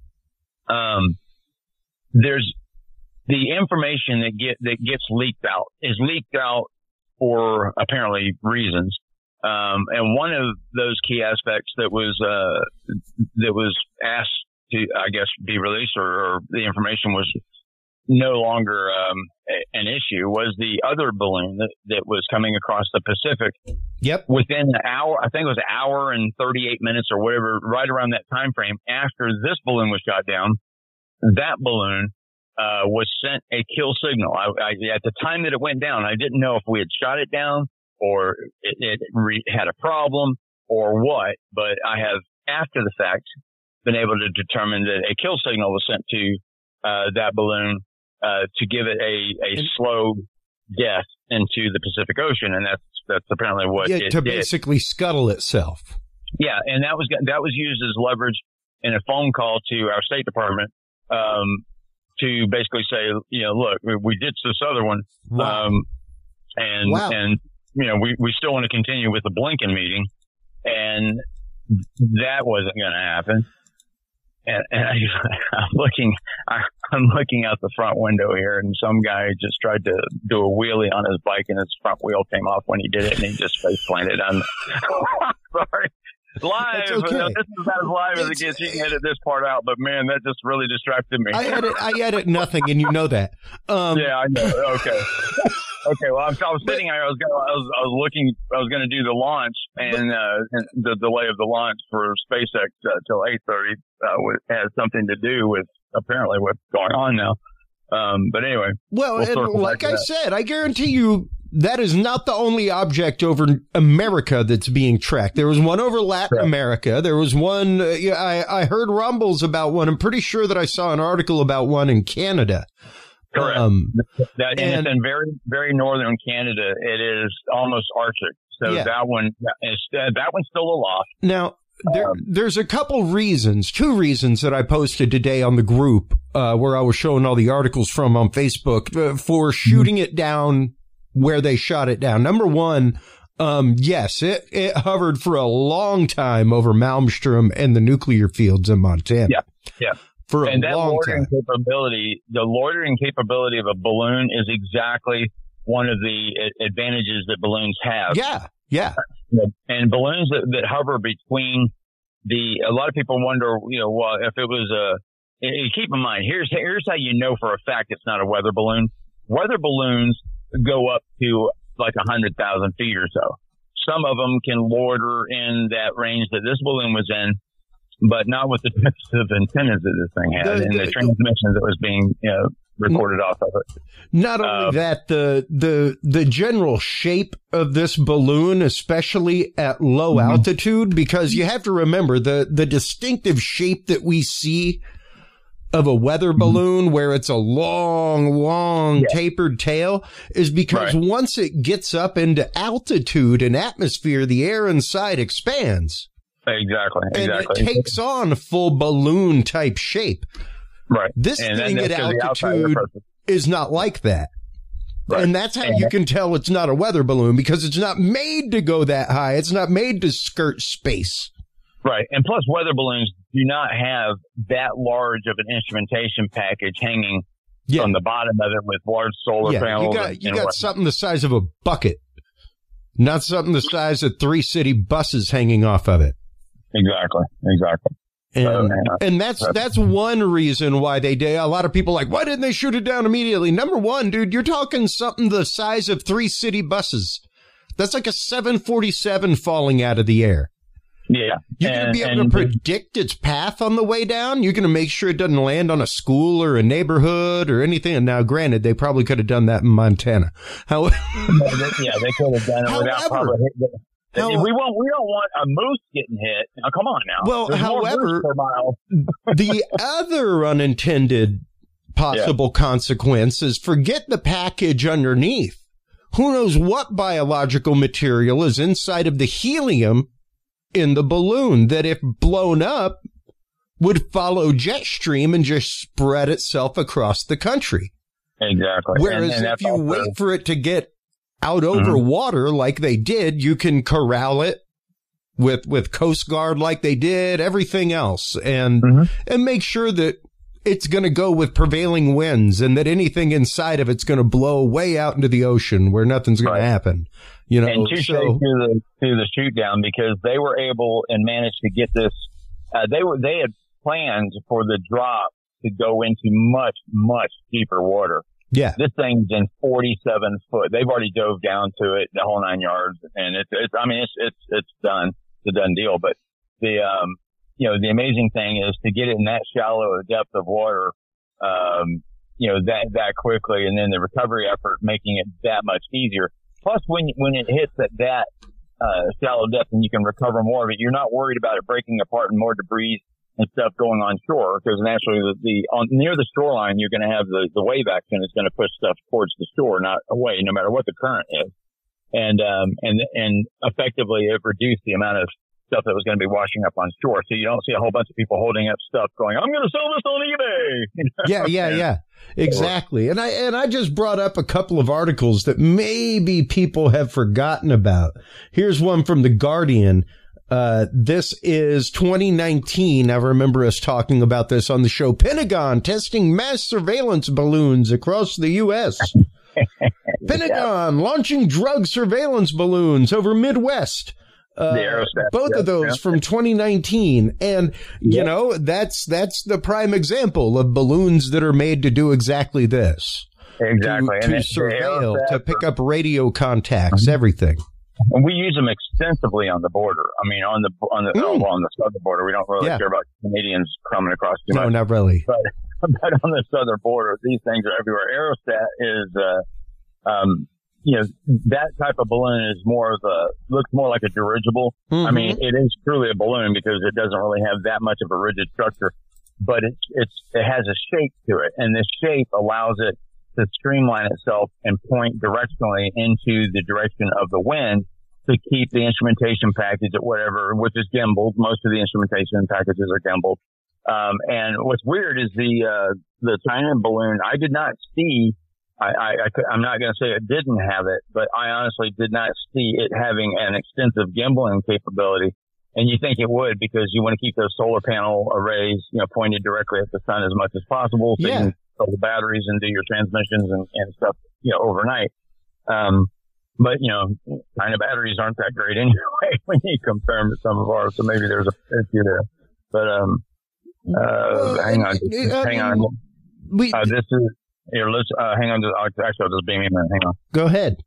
there's the information that gets leaked out is leaked out for apparently reasons. And one of those key aspects that was asked to, I guess, be released or the information was no longer an issue was the other balloon that was coming across the Pacific. Yep. Within an hour, I think it was an hour and 38 minutes or whatever, right around that time frame after this balloon was shot down, that balloon was sent a kill signal. At the time that it went down, I didn't know if we had shot it down or it had a problem or what, but I have, after the fact, been able to determine that a kill signal was sent to that balloon to give it a slow death into the Pacific Ocean, and that's apparently what it to did. Basically scuttle itself. Yeah, and that was used as leverage in a phone call to our State Department to basically say, look, we ditched this other one, and we still want to continue with the Blinken meeting, and that wasn't going to happen. And I'm looking out the front window here, and some guy just tried to do a wheelie on his bike, and his front wheel came off when he did it, and he just face planted. I'm sorry. Live. Okay. This is about as live as it gets. You can edit this part out, but man, that just really distracted me. I edit nothing, and you know that. Yeah, I know. Okay. Okay. Well, I was sitting here. I was looking. I was going to do the launch, and the delay of the launch for SpaceX till 8:30 has something to do with apparently what's going on now. But anyway. Well, and like I said, I guarantee you, that is not the only object over America that's being tracked. There was one over Latin America. There was one, I heard rumbles about one. I'm pretty sure that I saw an article about one in Canada. Correct. And it's in very, very northern Canada. It is almost Arctic. So that one's still aloft. Now, there's a couple reasons, two reasons that I posted today on the group, where I was showing all the articles from on Facebook for shooting it down where they shot it down. Number one, yes, it hovered for a long time over Malmstrom and the nuclear fields in Montana. Yeah. For a long time. The loitering capability of a balloon is exactly one of the advantages that balloons have. Yeah. And balloons that hover between a lot of people wonder, well, if it was keep in mind, here's how you know for a fact it's not a weather balloon. Weather balloons go up to like 100,000 feet or so. Some of them can loiter in that range that this balloon was in, but not with the types of antennas that this thing had and the transmissions that was being recorded off of it. Not only that, the general shape of this balloon, especially at low altitude, because you have to remember the distinctive shape that we see of a weather balloon where it's a long tapered tail is because once it gets up into altitude and atmosphere, the air inside expands. Exactly. And it takes on a full balloon type shape. Right. This thing at altitude is not like that. Right. And that's how you can tell it's not a weather balloon, because it's not made to go that high. It's not made to skirt space. Right. And plus, weather balloons do not have that large of an instrumentation package hanging from the bottom of it with large solar panels. You got something the size of a bucket, not something the size of 3 city buses hanging off of it. Exactly. And that's one reason why they did. A lot of people are like, why didn't they shoot it down immediately? Number one, dude, you're talking something the size of 3 city buses. That's like a 747 falling out of the air. Yeah. You're going to be able to predict its path on the way down. You're going to make sure it doesn't land on a school or a neighborhood or anything. And now, granted, they probably could have done that in Montana. They could have done it without probably hitting. We don't want a moose getting hit. Now, come on now. Well, however, the other unintended possible consequence is, forget the package underneath. Who knows what biological material is inside of the helium in the balloon that, if blown up, would follow jet stream and just spread itself across the country. Exactly. Whereas if you wait for it to get out over water like they did, you can corral it with Coast Guard like they did, everything else, and make sure that it's going to go with prevailing winds and that anything inside of it's going to blow way out into the ocean where nothing's going to happen. You know, and touche to the shoot down, because they were able and managed to get this. They had plans for the drop to go into much, much deeper water. Yeah, this thing's in 47 foot. They've already dove down to it, the whole 9 yards, and it's done. It's a done deal. But the amazing thing is to get it in that shallow a depth of water, that quickly, and then the recovery effort making it that much easier. Plus, when it hits at that shallow depth and you can recover more of it, you're not worried about it breaking apart and more debris and stuff going on shore, because naturally near the shoreline, you're going to have the wave action is going to push stuff towards the shore, not away, no matter what the current is. And effectively it reduced the amount of stuff that was going to be washing up on shore. So you don't see a whole bunch of people holding up stuff going, I'm going to sell this on eBay. Yeah. Exactly. And I just brought up a couple of articles that maybe people have forgotten about. Here's one from The Guardian. This is 2019. I remember us talking about this on the show. Pentagon testing mass surveillance balloons across the U.S. Pentagon launching drug surveillance balloons over Midwest. Both of those from 2019. And, you know, that's the prime example of balloons that are made to do exactly this. Exactly. To surveil, to pick up radio contacts, everything. And we use them extensively on the border. I mean, on the southern border, we don't really care about Canadians coming across too much. No, not really. But on the southern border, these things are everywhere. Aerostat is, that type of balloon is looks more like a dirigible. I mean, it is truly a balloon because it doesn't really have that much of a rigid structure, but it has a shape to it, and this shape allows it to streamline itself and point directionally into the direction of the wind to keep the instrumentation package at whatever, which is gimbaled. Most of the instrumentation packages are gimbaled. And what's weird is the China balloon, I did not see, I'm not going to say it didn't have it, but I honestly did not see it having an extensive gimbaling capability. And you think it would, because you want to keep those solar panel arrays, pointed directly at the sun as much as possible. So you can fill the batteries and do your transmissions and stuff, overnight. But, China batteries aren't that great anyway when you compare them to some of ours. So maybe there's a issue there. But, hang on. This is, here, let's, hang on. Actually, I'll just beam in a minute. Hang on. Go ahead.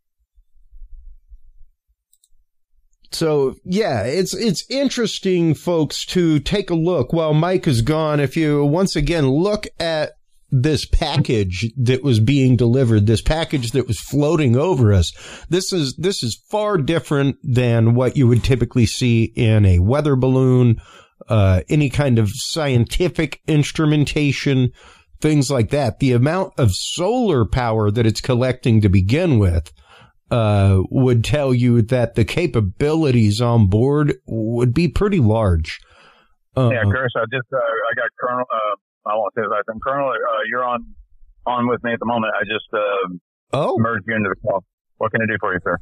So, yeah, it's interesting, folks, to take a look while Mike is gone. If you once again look at this package that was being delivered, this package that was floating over us, this is far different than what you would typically see in a weather balloon, any kind of scientific instrumentation, things like that. The amount of solar power that it's collecting to begin with would tell you that the capabilities on board would be pretty large. Yeah, Chris, I got Colonel, I won't say that. Colonel, you're on with me at the moment. I just merge you into the call. What can I do for you, sir?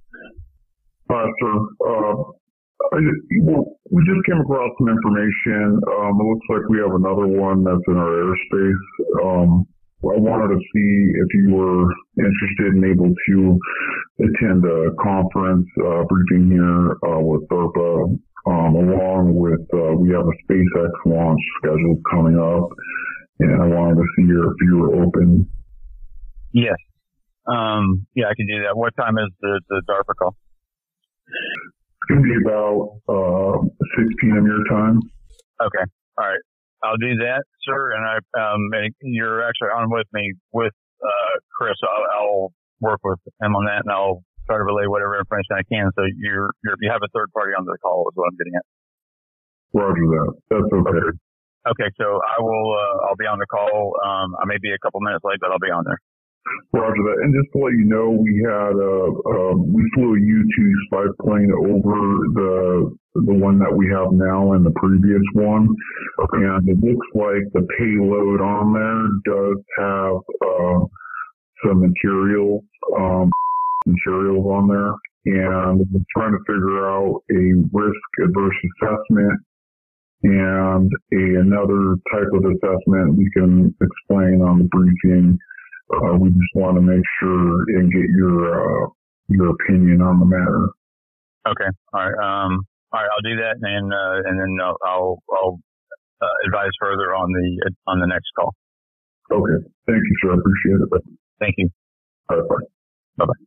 Sir, we just came across some information. It looks like we have another one that's in our airspace. I wanted to see if you were interested and able to attend a conference briefing here with DARPA, along with we have a SpaceX launch scheduled coming up, and I wanted to see if you were open. Yes. Yeah, I can do that. What time is the DARPA call? It's going to be about 6 p.m. your time. Okay. All right. I'll do that, sir. And you're actually on with me with Chris. I'll work with him on that, and I'll try to relay whatever information I can. So you have a third party on the call is what I'm getting at. Roger that. That's okay. Okay. So I'll be on the call. I may be a couple minutes late, but I'll be on there. Roger that. And just to let you know, we flew a U-2 spy plane over the one that we have now and the previous one. Okay. And it looks like the payload on there does have some materials on there. And we're trying to figure out a risk-adverse assessment and another type of assessment we can explain on the briefing. We just want to make sure and get your opinion on the matter. Okay. All right. All right. I'll do that, and then I'll advise further on the next call. Okay. Thank you, sir. I appreciate it. Thank you. All right. Bye. Bye-bye.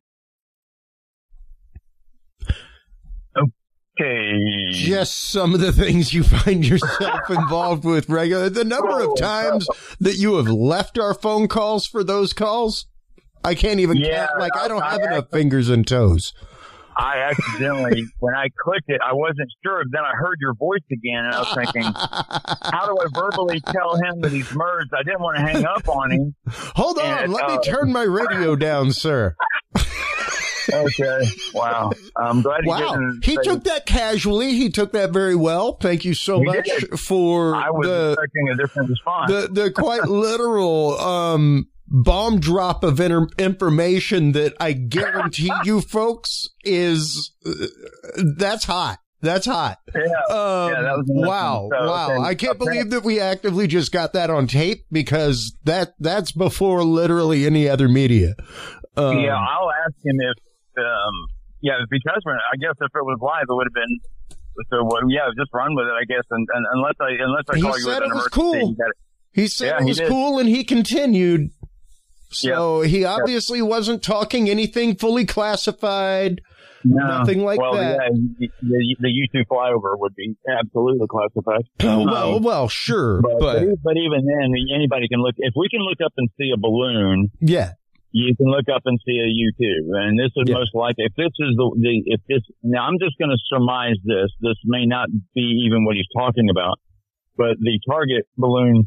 Okay. Just some of the things you find yourself involved with regularly. The number of times that you have left our phone calls for those calls, I can't even count. Like, I don't have enough fingers and toes. I accidentally, when I clicked it, I wasn't sure. Then I heard your voice again, and I was thinking, how do I verbally tell him that he's merged? I didn't want to hang up on him. Hold on. Let me turn my radio down, sir. Okay. Wow. I'm glad he took that casually. He took that very well. Thank you so much for I was expecting a different response. The quite literal bomb drop of information that I guarantee you folks is that's hot. That's hot. Yeah. That was wow. Wow. I can't believe that we actively just got that on tape, because that's before literally any other media. Yeah, I'll ask him if because I guess if it was live, it would have been. So just run with it, I guess. And unless I call you with an emergency, cool. He said it was cool, and he continued. So he obviously wasn't talking anything fully classified. No, nothing like that. Yeah, the U-2 flyover would be absolutely classified. Well, sure, but even then, anybody can look. If we can look up and see a balloon, you can look up and see a U-2, and this is most likely. If this is now, I'm just going to surmise this. This may not be even what he's talking about, but the target balloon,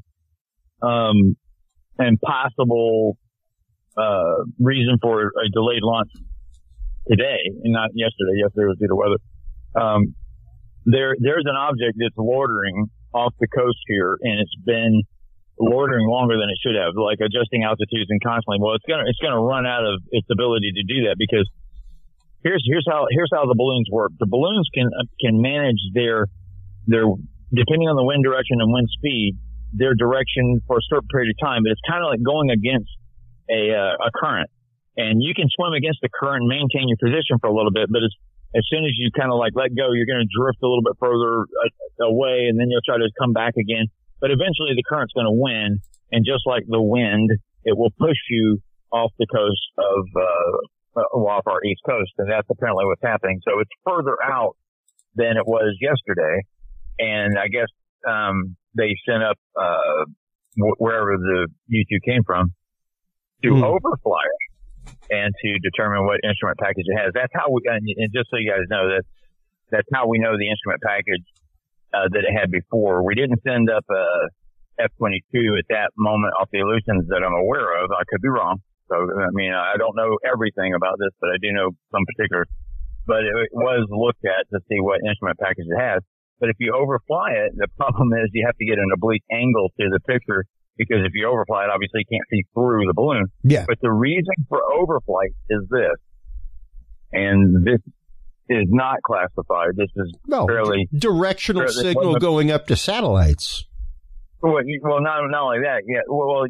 and possible reason for a delayed launch today, and not yesterday. Yesterday was due to weather. There's an object that's loitering off the coast here, and it's been loitering longer than it should have, like adjusting altitudes and constantly. Well, it's gonna run out of its ability to do that, because here's how the balloons work. The balloons can manage their depending on the wind direction and wind speed, their direction for a certain period of time. But it's kind of like going against a current, and you can swim against the current and maintain your position for a little bit, but as soon as you kind of like let go, you're going to drift a little bit further away, and then you'll try to come back again. But eventually the current's going to win, and just like the wind, it will push you off the coast off our east coast, and that's apparently what's happening. So it's further out than it was yesterday, and I guess they sent up wherever the U-2 came from to overfly it and to determine what instrument package it has. That's how we, and just so you guys know, that's how we know the instrument package that it had before. We didn't send up a F-22 at that moment off the Aleutians that I'm aware of. I could be wrong. So, I mean, I don't know everything about this, but I do know some particulars. But it was looked at to see what instrument package it has. But if you overfly it, the problem is you have to get an oblique angle to the picture because if you overfly it, obviously you can't see through the balloon. Yeah. But the reason for overflight is this, and this is not classified. This is fairly directional signal going up to satellites. Well, not only that. Yeah. Well,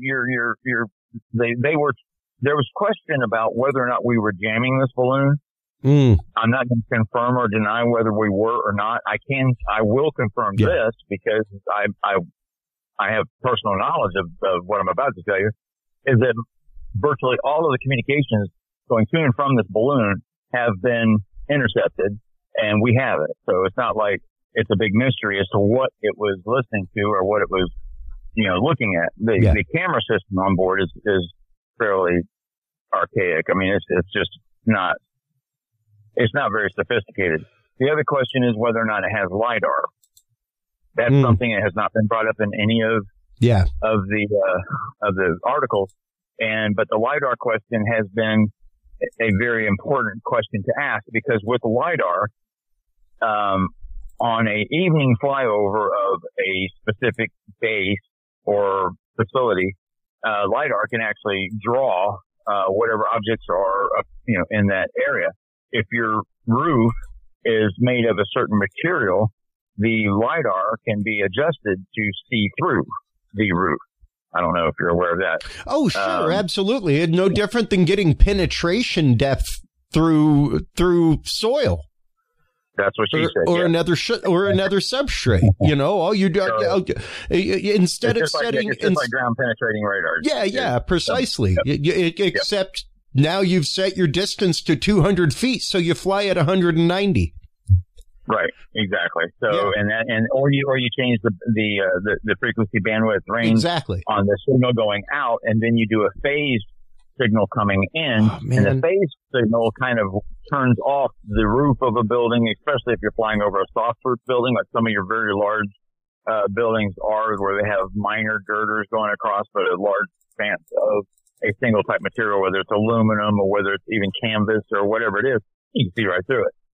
there was question about whether or not we were jamming this balloon. I'm not going to confirm or deny whether we were or not. I will confirm this because I have personal knowledge of what I'm about to tell you, is that virtually all of the communications going to and from this balloon have been intercepted, and we have it. So it's not like it's a big mystery as to what it was listening to or what it was, looking at. The camera system on board is fairly archaic. I mean, it's just not, it's not very sophisticated. The other question is whether or not it has LiDAR. That's something that has not been brought up in any of the articles. But the LiDAR question has been a very important question to ask, because with LiDAR, on a evening flyover of a specific base or facility, LiDAR can actually draw whatever objects are, in that area. If your roof is made of a certain material, the LiDAR can be adjusted to see through the roof. I don't know if you're aware of that. Oh, sure, absolutely. It's no different than getting penetration depth through soil. That's what she said. Or another substrate. All you do instead of setting, it's just like ground penetrating radar. Yeah, precisely. Except now you've set your distance to 200 feet, so you fly at 190. Right, exactly. So, or you change the frequency bandwidth range on the signal going out, and then you do a phased signal coming in, and the phased signal kind of turns off the roof of a building, especially if you're flying over a soft roof building, like some of your very large buildings are, where they have minor girders going across, but a large span of a single type material, whether it's aluminum or whether it's even canvas or whatever it is, you can see right through it.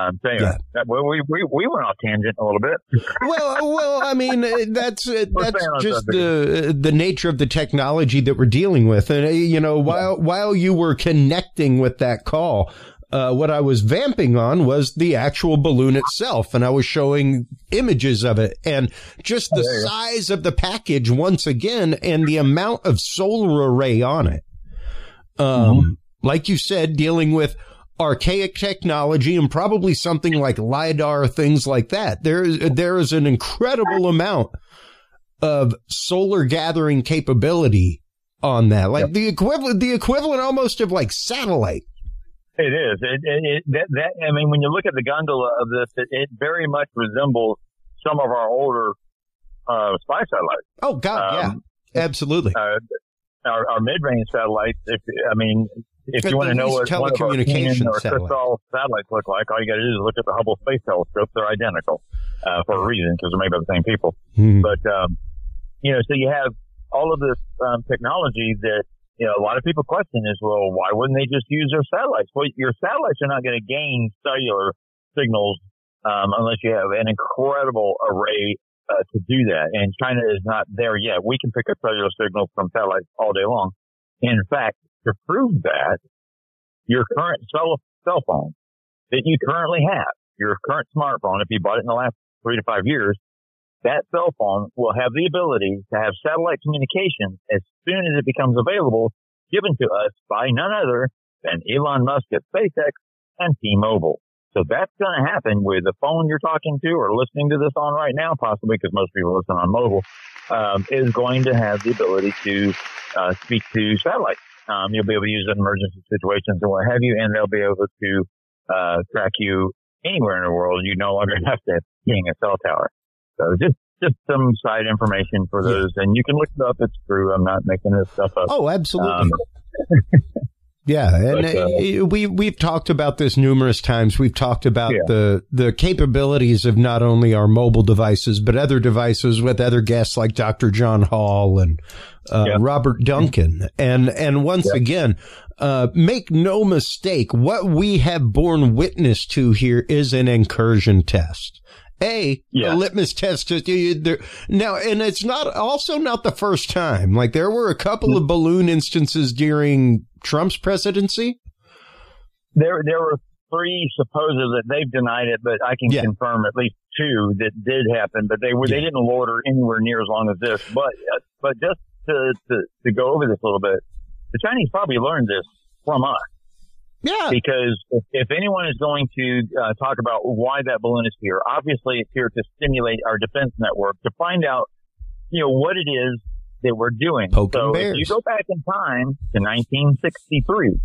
We went off tangent a little bit. Well, I mean, that's just the nature of the technology that we're dealing with. And, while you were connecting with that call, what I was vamping on was the actual balloon itself, and I was showing images of it, and just the size of the package once again, and the amount of solar array on it. Like you said, dealing with archaic technology and probably something like LiDAR, things like that. There is an incredible amount of solar gathering capability on that, like the equivalent almost of like satellite. It is. I mean, when you look at the gondola of this, it very much resembles some of our older spy satellites. Oh God, absolutely. Our mid-range satellites. If you want to know what one of our Canyon or Crystal satellites look like, all you got to do is look at the Hubble Space Telescope. They're identical for a reason, because they're made by the same people. But so you have all of this technology that a lot of people question is, well, why wouldn't they just use their satellites? Well, your satellites are not going to gain cellular signals unless you have an incredible array to do that. And China is not there yet. We can pick up cellular signals from satellites all day long. In fact, to prove that, your current cell phone that you currently have, your current smartphone, if you bought it in the last 3 to 5 years, that cell phone will have the ability to have satellite communication as soon as it becomes available, given to us by none other than Elon Musk at SpaceX and T-Mobile. So that's going to happen with the phone you're talking to or listening to this on right now, possibly, because most people listen on mobile, is going to have the ability to speak to satellites. You'll be able to use it in emergency situations and what have you, and they'll be able to track you anywhere in the world. You no longer have to being a cell tower. So just some side information for those, and you can look it up. It's true. I'm not making this stuff up. Oh, absolutely. Yeah, and we've talked about this numerous times. We've talked about the capabilities of not only our mobile devices, but other devices with other guests like Dr. John Hall and Robert Duncan. And once again, make no mistake, what we have borne witness to here is an incursion test. a litmus test. Now, and it's not the first time. Like, there were a couple of balloon instances during Trump's presidency. There were 3 supposed that they've denied it, but I can confirm at least 2 that did happen. But they didn't loiter anywhere near as long as this. But just to go over this a little bit, the Chinese probably learned this from us. Yeah. Because if anyone is going to talk about why that balloon is here, obviously it's here to stimulate our defense network to find out, what it is that we're doing. Poking bears. If you go back in time to 1963,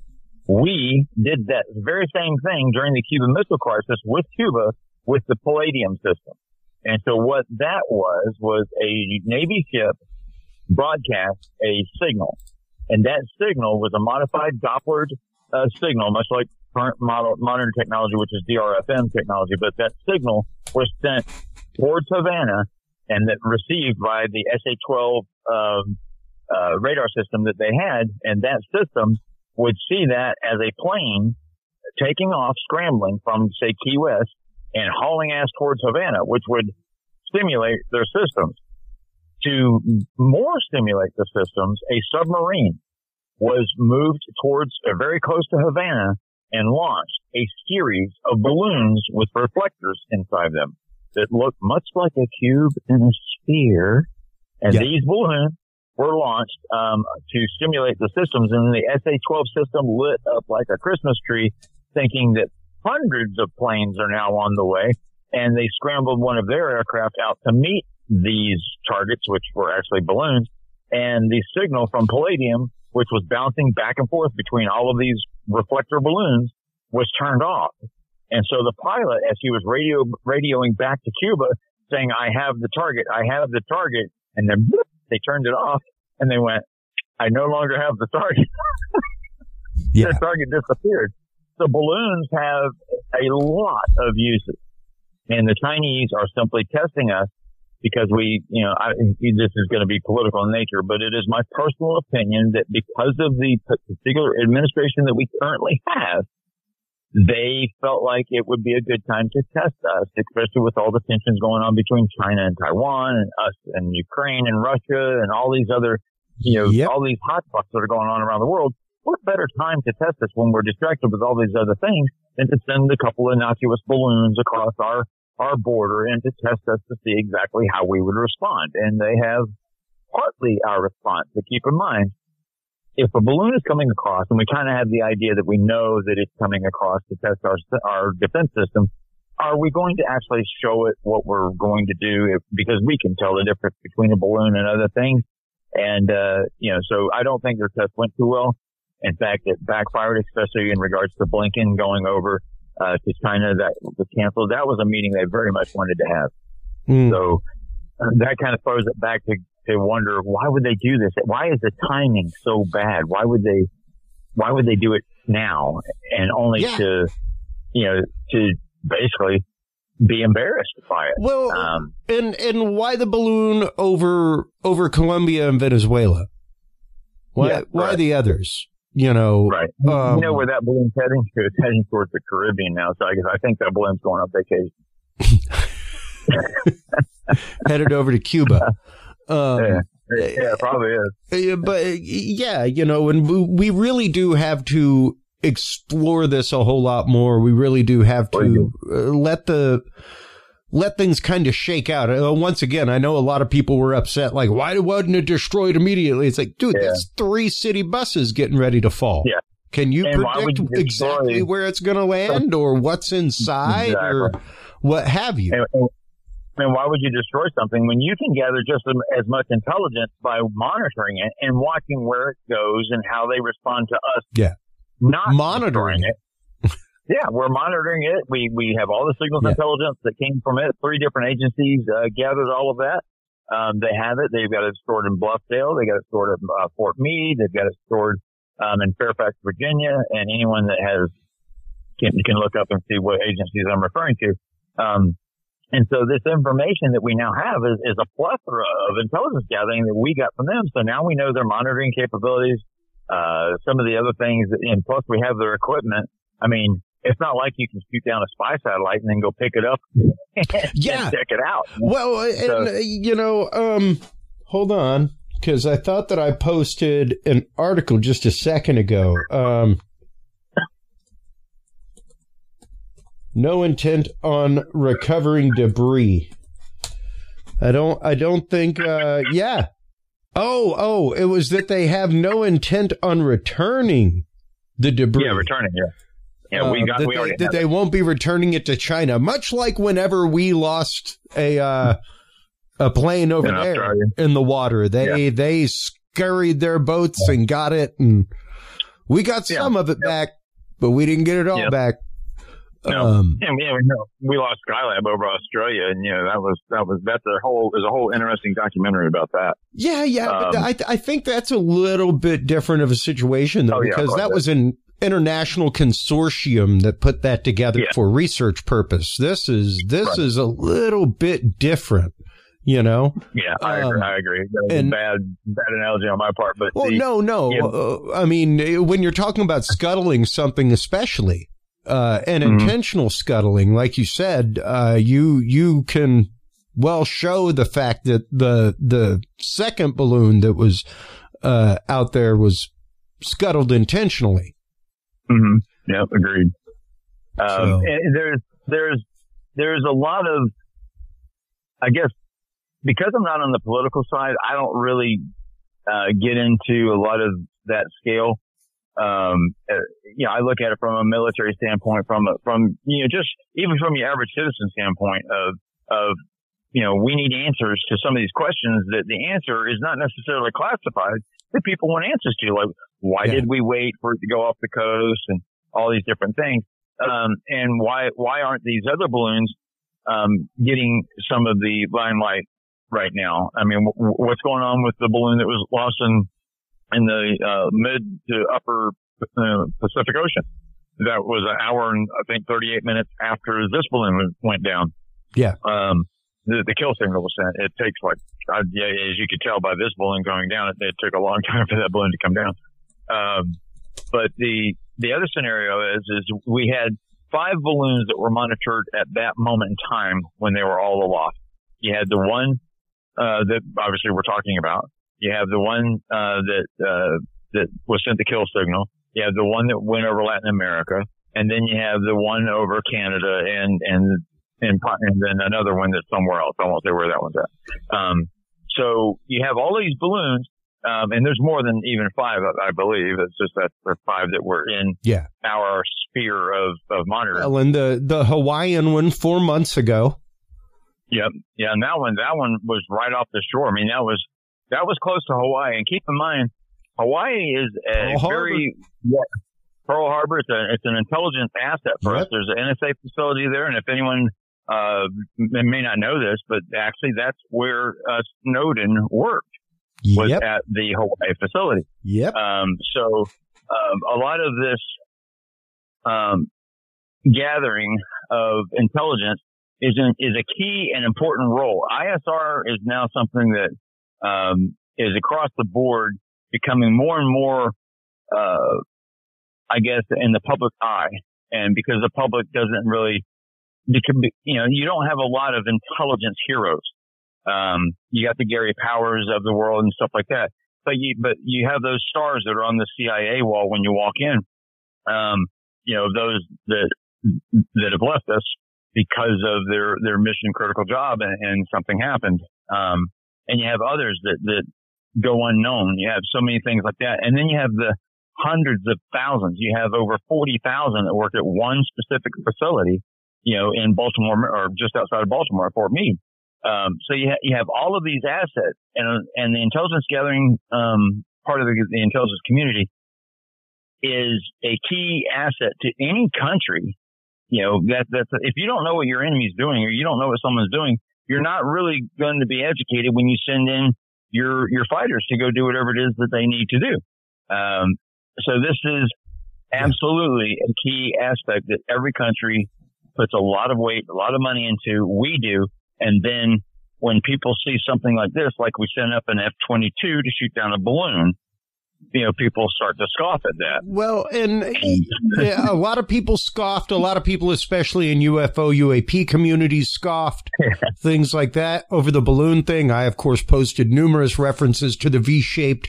we did that very same thing during the Cuban Missile Crisis with Cuba with the Palladium system. And so what that was a Navy ship broadcast a signal. And that signal was a modified Doppler signal, much like current modern technology, which is DRFM technology. But that signal was sent towards Havana and that received by the SA-12 radar system that they had. And that system would see that as a plane taking off, scrambling from, say, Key West and hauling ass towards Havana, which would stimulate their systems. To more stimulate the systems, a submarine was moved towards very close to Havana and launched a series of balloons with reflectors inside them that looked much like a cube and a sphere. And these balloons were launched to stimulate the systems. And the SA-12 system lit up like a Christmas tree, thinking that hundreds of planes are now on the way. And they scrambled one of their aircraft out to meet these targets, which were actually balloons. And the signal from Palladium, which was bouncing back and forth between all of these reflector balloons, was turned off. And so the pilot, as he was radioing back to Cuba, saying, I have the target, and then they turned it off, and they went, I no longer have the target. Their target disappeared. So balloons have a lot of uses. And the Chinese are simply testing us because this is going to be political in nature, but it is my personal opinion that because of the particular administration that we currently have, they felt like it would be a good time to test us, especially with all the tensions going on between China and Taiwan and us and Ukraine and Russia and all these other, all these hotspots that are going on around the world. What better time to test us when we're distracted with all these other things than to send a couple of innocuous balloons across our border and to test us to see exactly how we would respond. And they have partly our response. But keep in mind, if a balloon is coming across, and we kind of have the idea that we know that it's coming across to test our defense system, are we going to actually show it what we're going to do? Because we can tell the difference between a balloon and other things. And, so I don't think their test went too well. In fact, it backfired, especially in regards to Blinken going over to China. That was canceled. That was a meeting they very much wanted to have. So that kind of throws it back to wonder, why would they do this? Why is the timing so bad? Why would they do it now and only to basically be embarrassed by it? Well, and why the balloon over Colombia and Venezuela? Why the others? Right. Where that balloon's heading to? It's heading towards the Caribbean now. So I think that balloon's going on vacation. Headed over to Cuba. Yeah, probably is. But and we really do have to explore this a whole lot more. We really do have to let things kind of shake out. Once again, I know a lot of people were upset, like, why wasn't it destroyed immediately? It's like, dude, that's 3 city buses getting ready to fall. Yeah. Can you predict exactly where it's going to land or what's inside or what have you? And why would you destroy something when you can gather just as much intelligence by monitoring it and watching where it goes and how they respond to us? Yeah. Not monitoring it. Yeah, we're monitoring it. We have all the signals intelligence that came from it. 3 different agencies gathered all of that. They have it. They've got it stored in Bluffdale. They got it stored at Fort Meade. They've got it stored in Fairfax, Virginia. And anyone that can look up and see what agencies I'm referring to. And so this information that we now have is a plethora of intelligence gathering that we got from them. So now we know their monitoring capabilities, some of the other things, and plus we have their equipment. I mean, it's not like you can shoot down a spy satellite and then go pick it up and check it out. Well, and, hold on, because I thought that I posted an article just a second ago. No intent on recovering debris. I don't think, yeah. Oh, it was that they have no intent on returning the debris. Yeah, returning, yeah. Yeah, that they won't be returning it to China, much like whenever we lost a plane over there Australia. In the water. They scurried their boats and got it, and we got some of it back, but we didn't get it all back. No. We lost Skylab over Australia, and there's a whole interesting documentary about that. Yeah, but I think that's a little bit different of a situation though, because that was an international consortium that put that together for research purpose. This is a little bit different, Yeah, I agree. That was a bad analogy on my part, but I mean, when you're talking about scuttling something, especially and intentional scuttling, like you said, you can show the fact that the second balloon that was out there was scuttled intentionally. Mm-hmm. Yeah, agreed. And there's a lot of, I guess, because I'm not on the political side, I don't really get into a lot of that scale. I look at it from a military standpoint, from just even from your average citizen standpoint of we need answers to some of these questions that the answer is not necessarily classified that people want answers to, like why did we wait for it to go off the coast and all these different things, and why aren't these other balloons getting some of the limelight right now? I mean, what's going on with the balloon that was lost in the mid to upper Pacific Ocean? That was an hour and I think 38 minutes after this balloon went down. Yeah. The kill signal was sent. It takes as you could tell by this balloon going down, it took a long time for that balloon to come down. But the other scenario is we had 5 balloons that were monitored at that moment in time when they were all aloft. You had the one that obviously we're talking about. You have the one that was sent the kill signal. You have the one that went over Latin America, and then you have the one over Canada and then another one that's somewhere else. I won't say where that one's at. So you have all these balloons, and there's more than even 5, I believe. It's just that the 5 that were in our sphere of monitoring. Well, and the Hawaiian one 4 months ago. Yep. Yeah, and that one was right off the shore. I mean, that was close to Hawaii. And keep in mind, Hawaii is Pearl Harbor. It's an intelligence asset for us. There's an NSA facility there, and if anyone may not know this, but actually that's where Snowden worked. Was at the Hawaii facility. Yep. So a lot of this gathering of intelligence is a key and important role. ISR is now something that is across the board becoming more and more, I guess, in the public eye. And because the public doesn't really, you don't have a lot of intelligence heroes. You got the Gary Powers of the world and stuff like that. But you have those stars that are on the CIA wall when you walk in. Those that have left us because of their mission critical job and something happened. And you have others that go unknown. You have so many things like that. And then you have the hundreds of thousands. You have over 40,000 that work at one specific facility, in Baltimore or just outside of Baltimore, Fort Meade. So you have all of these assets and the intelligence gathering, part of the intelligence community is a key asset to any country. That's if you don't know what your enemy's doing or you don't know what someone's doing, you're not really going to be educated when you send in your fighters to go do whatever it is that they need to do. So this is absolutely a key aspect that every country puts a lot of weight, a lot of money into. We do. And then when people see something like this, like we sent up an F-22 to shoot down a balloon, people start to scoff at that. Well, and a lot of people scoffed. A lot of people, especially in UFO, UAP communities, scoffed. Things like that. Over the balloon thing, I, of course, posted numerous references to the V-shaped,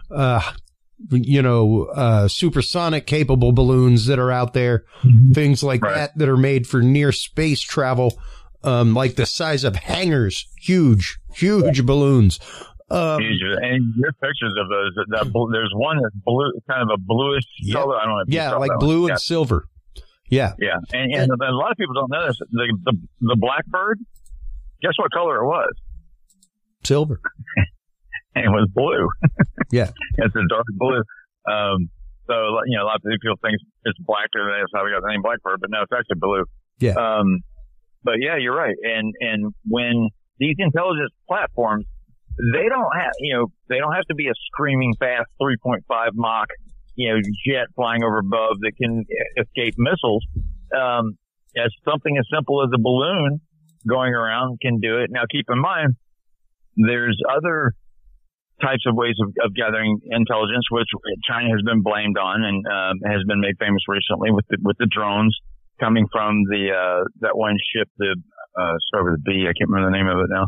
supersonic capable balloons that are out there. Things like that are made for near space travel, like the size of hangars. Huge balloons. And your pictures of those, there's one that's blue, kind of a bluish color. I don't know if you saw like blue and silver. Yeah. And a lot of people don't know this. The blackbird, guess what color it was? Silver. And it was blue. Yeah. It's a dark blue. So, a lot of people think it's blacker, and that's how we got the name blackbird, but no, it's actually blue. Yeah. But yeah, you're right. And when these intelligence platforms, they don't have to be a screaming fast 3.5 Mach, jet flying over above that can escape missiles. As something as simple as a balloon going around can do it. Now, keep in mind, there's other types of ways of gathering intelligence, which China has been blamed on and has been made famous recently with the drones coming from that one ship, start with a B. I can't remember the name of it now.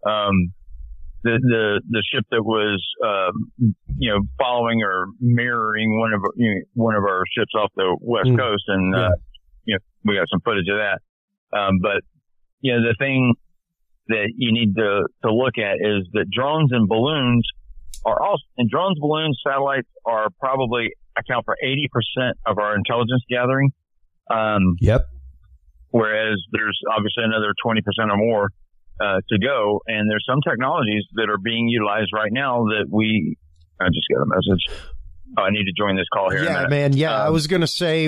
The ship that was, following or mirroring one of our ships off the West Coast. And, we got some footage of that. But, the thing that you need to look at is that drones and balloons balloons, satellites are probably account for 80% of our intelligence gathering. Yep. Whereas there's obviously another 20% or more to go, and there's some technologies that are being utilized right now that I just got a message. Oh, I need to join this call here. Yeah, man. Yeah, I was going to say,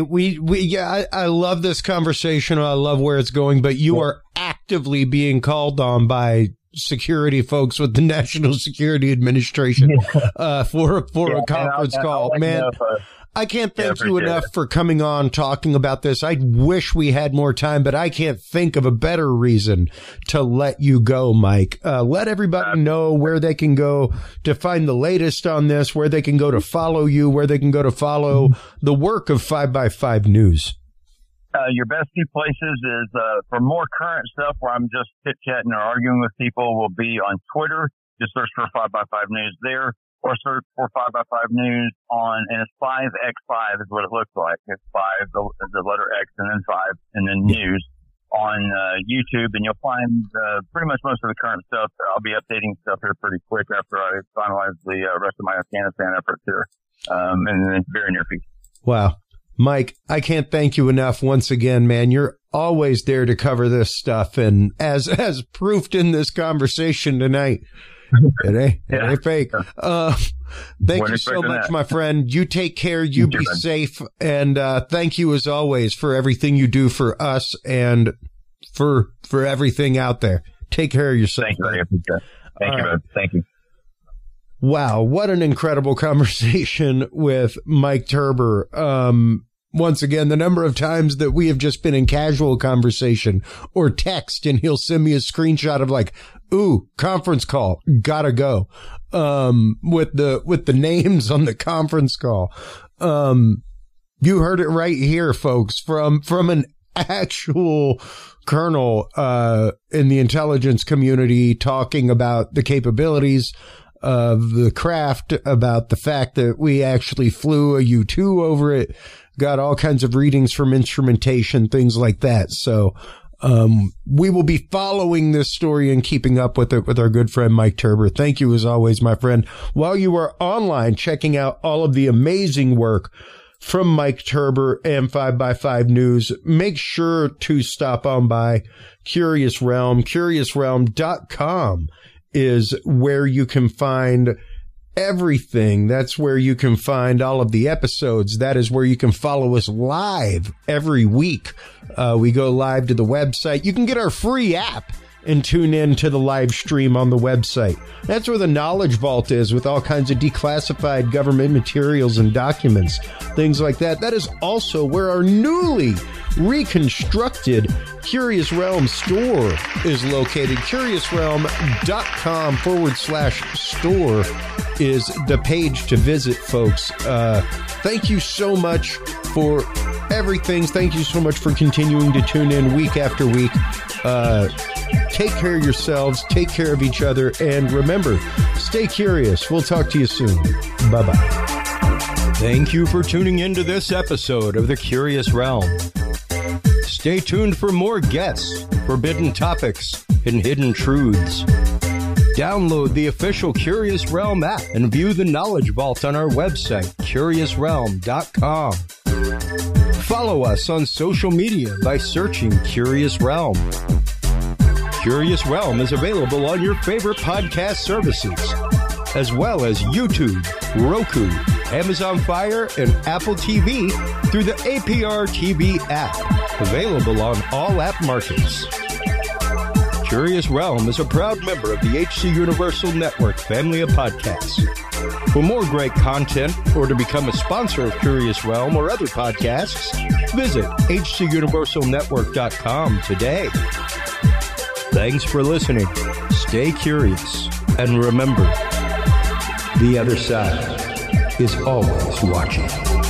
I love this conversation. I love where it's going, but you are actively being called on by security folks with the National Security Administration for a conference call. Man, I can't thank you enough for coming on, talking about this. I wish we had more time, but I can't think of a better reason to let you go, Mike. Let everybody know where they can go to find the latest on this, where they can go to follow you, where they can go to follow the work of 5x5 News. Your best two places is for more current stuff where I'm just chit-chatting or arguing with people will be on Twitter. Just search for 5x5 News there. Or search for 5x5 News and it's 5x5 is what it looks like. It's 5, the letter X, and then 5, and then News on YouTube, and you'll find pretty much most of the current stuff. I'll be updating stuff here pretty quick after I finalize the rest of my Afghanistan efforts here, and then very near future. Wow. Mike, I can't thank you enough once again, man. You're always there to cover this stuff, and as proofed in this conversation tonight, it ain't fake. Thank you so much, my friend. You take care. You be safe. And thank you, as always, for everything you do for us and for everything out there. Take care of yourself. Thank you. Thank you, man. Thank you. Wow, what an incredible conversation with Mike Turber. Once again, the number of times that we have just been in casual conversation or text, and he'll send me a screenshot of like, ooh, conference call, gotta go. With the names on the conference call. You heard it right here, folks, from an actual colonel, in the intelligence community talking about the capabilities of the craft, about the fact that we actually flew a U-2 over it, got all kinds of readings from instrumentation, things like that. So, we will be following this story and keeping up with it with our good friend Mike Turber. Thank you as always, my friend. While you are online checking out all of the amazing work from Mike Turber and 5x5 News, make sure to stop on by Curious Realm. CuriousRealm.com is where you can find everything. That's where you can find all of the episodes. That is where you can follow us live every week. We go live to the website. You can get our free app and tune in to the live stream on the website. That's where the Knowledge Vault is, with all kinds of declassified government materials and documents, things like that. That is also where our newly reconstructed Curious Realm store is located. CuriousRealm.com/store. is the page to visit, folks. Thank you so much for everything. Thank you so much for continuing to tune in week after week. Take care of yourselves, take care of each other, and remember, stay curious. We'll talk to you soon. Bye-bye. Thank you for tuning into this episode of The Curious Realm. Stay tuned for more guests, forbidden topics, and hidden truths. Download the official Curious Realm app and view the Knowledge Vault on our website, CuriousRealm.com. Follow us on social media by searching Curious Realm. Curious Realm is available on your favorite podcast services, as well as YouTube, Roku, Amazon Fire, and Apple TV through the APR TV app, available on all app markets. Curious Realm is a proud member of the HC Universal Network family of podcasts. For more great content or to become a sponsor of Curious Realm or other podcasts, visit hcuniversalnetwork.com today. Thanks for listening. Stay curious. And remember, the other side is always watching.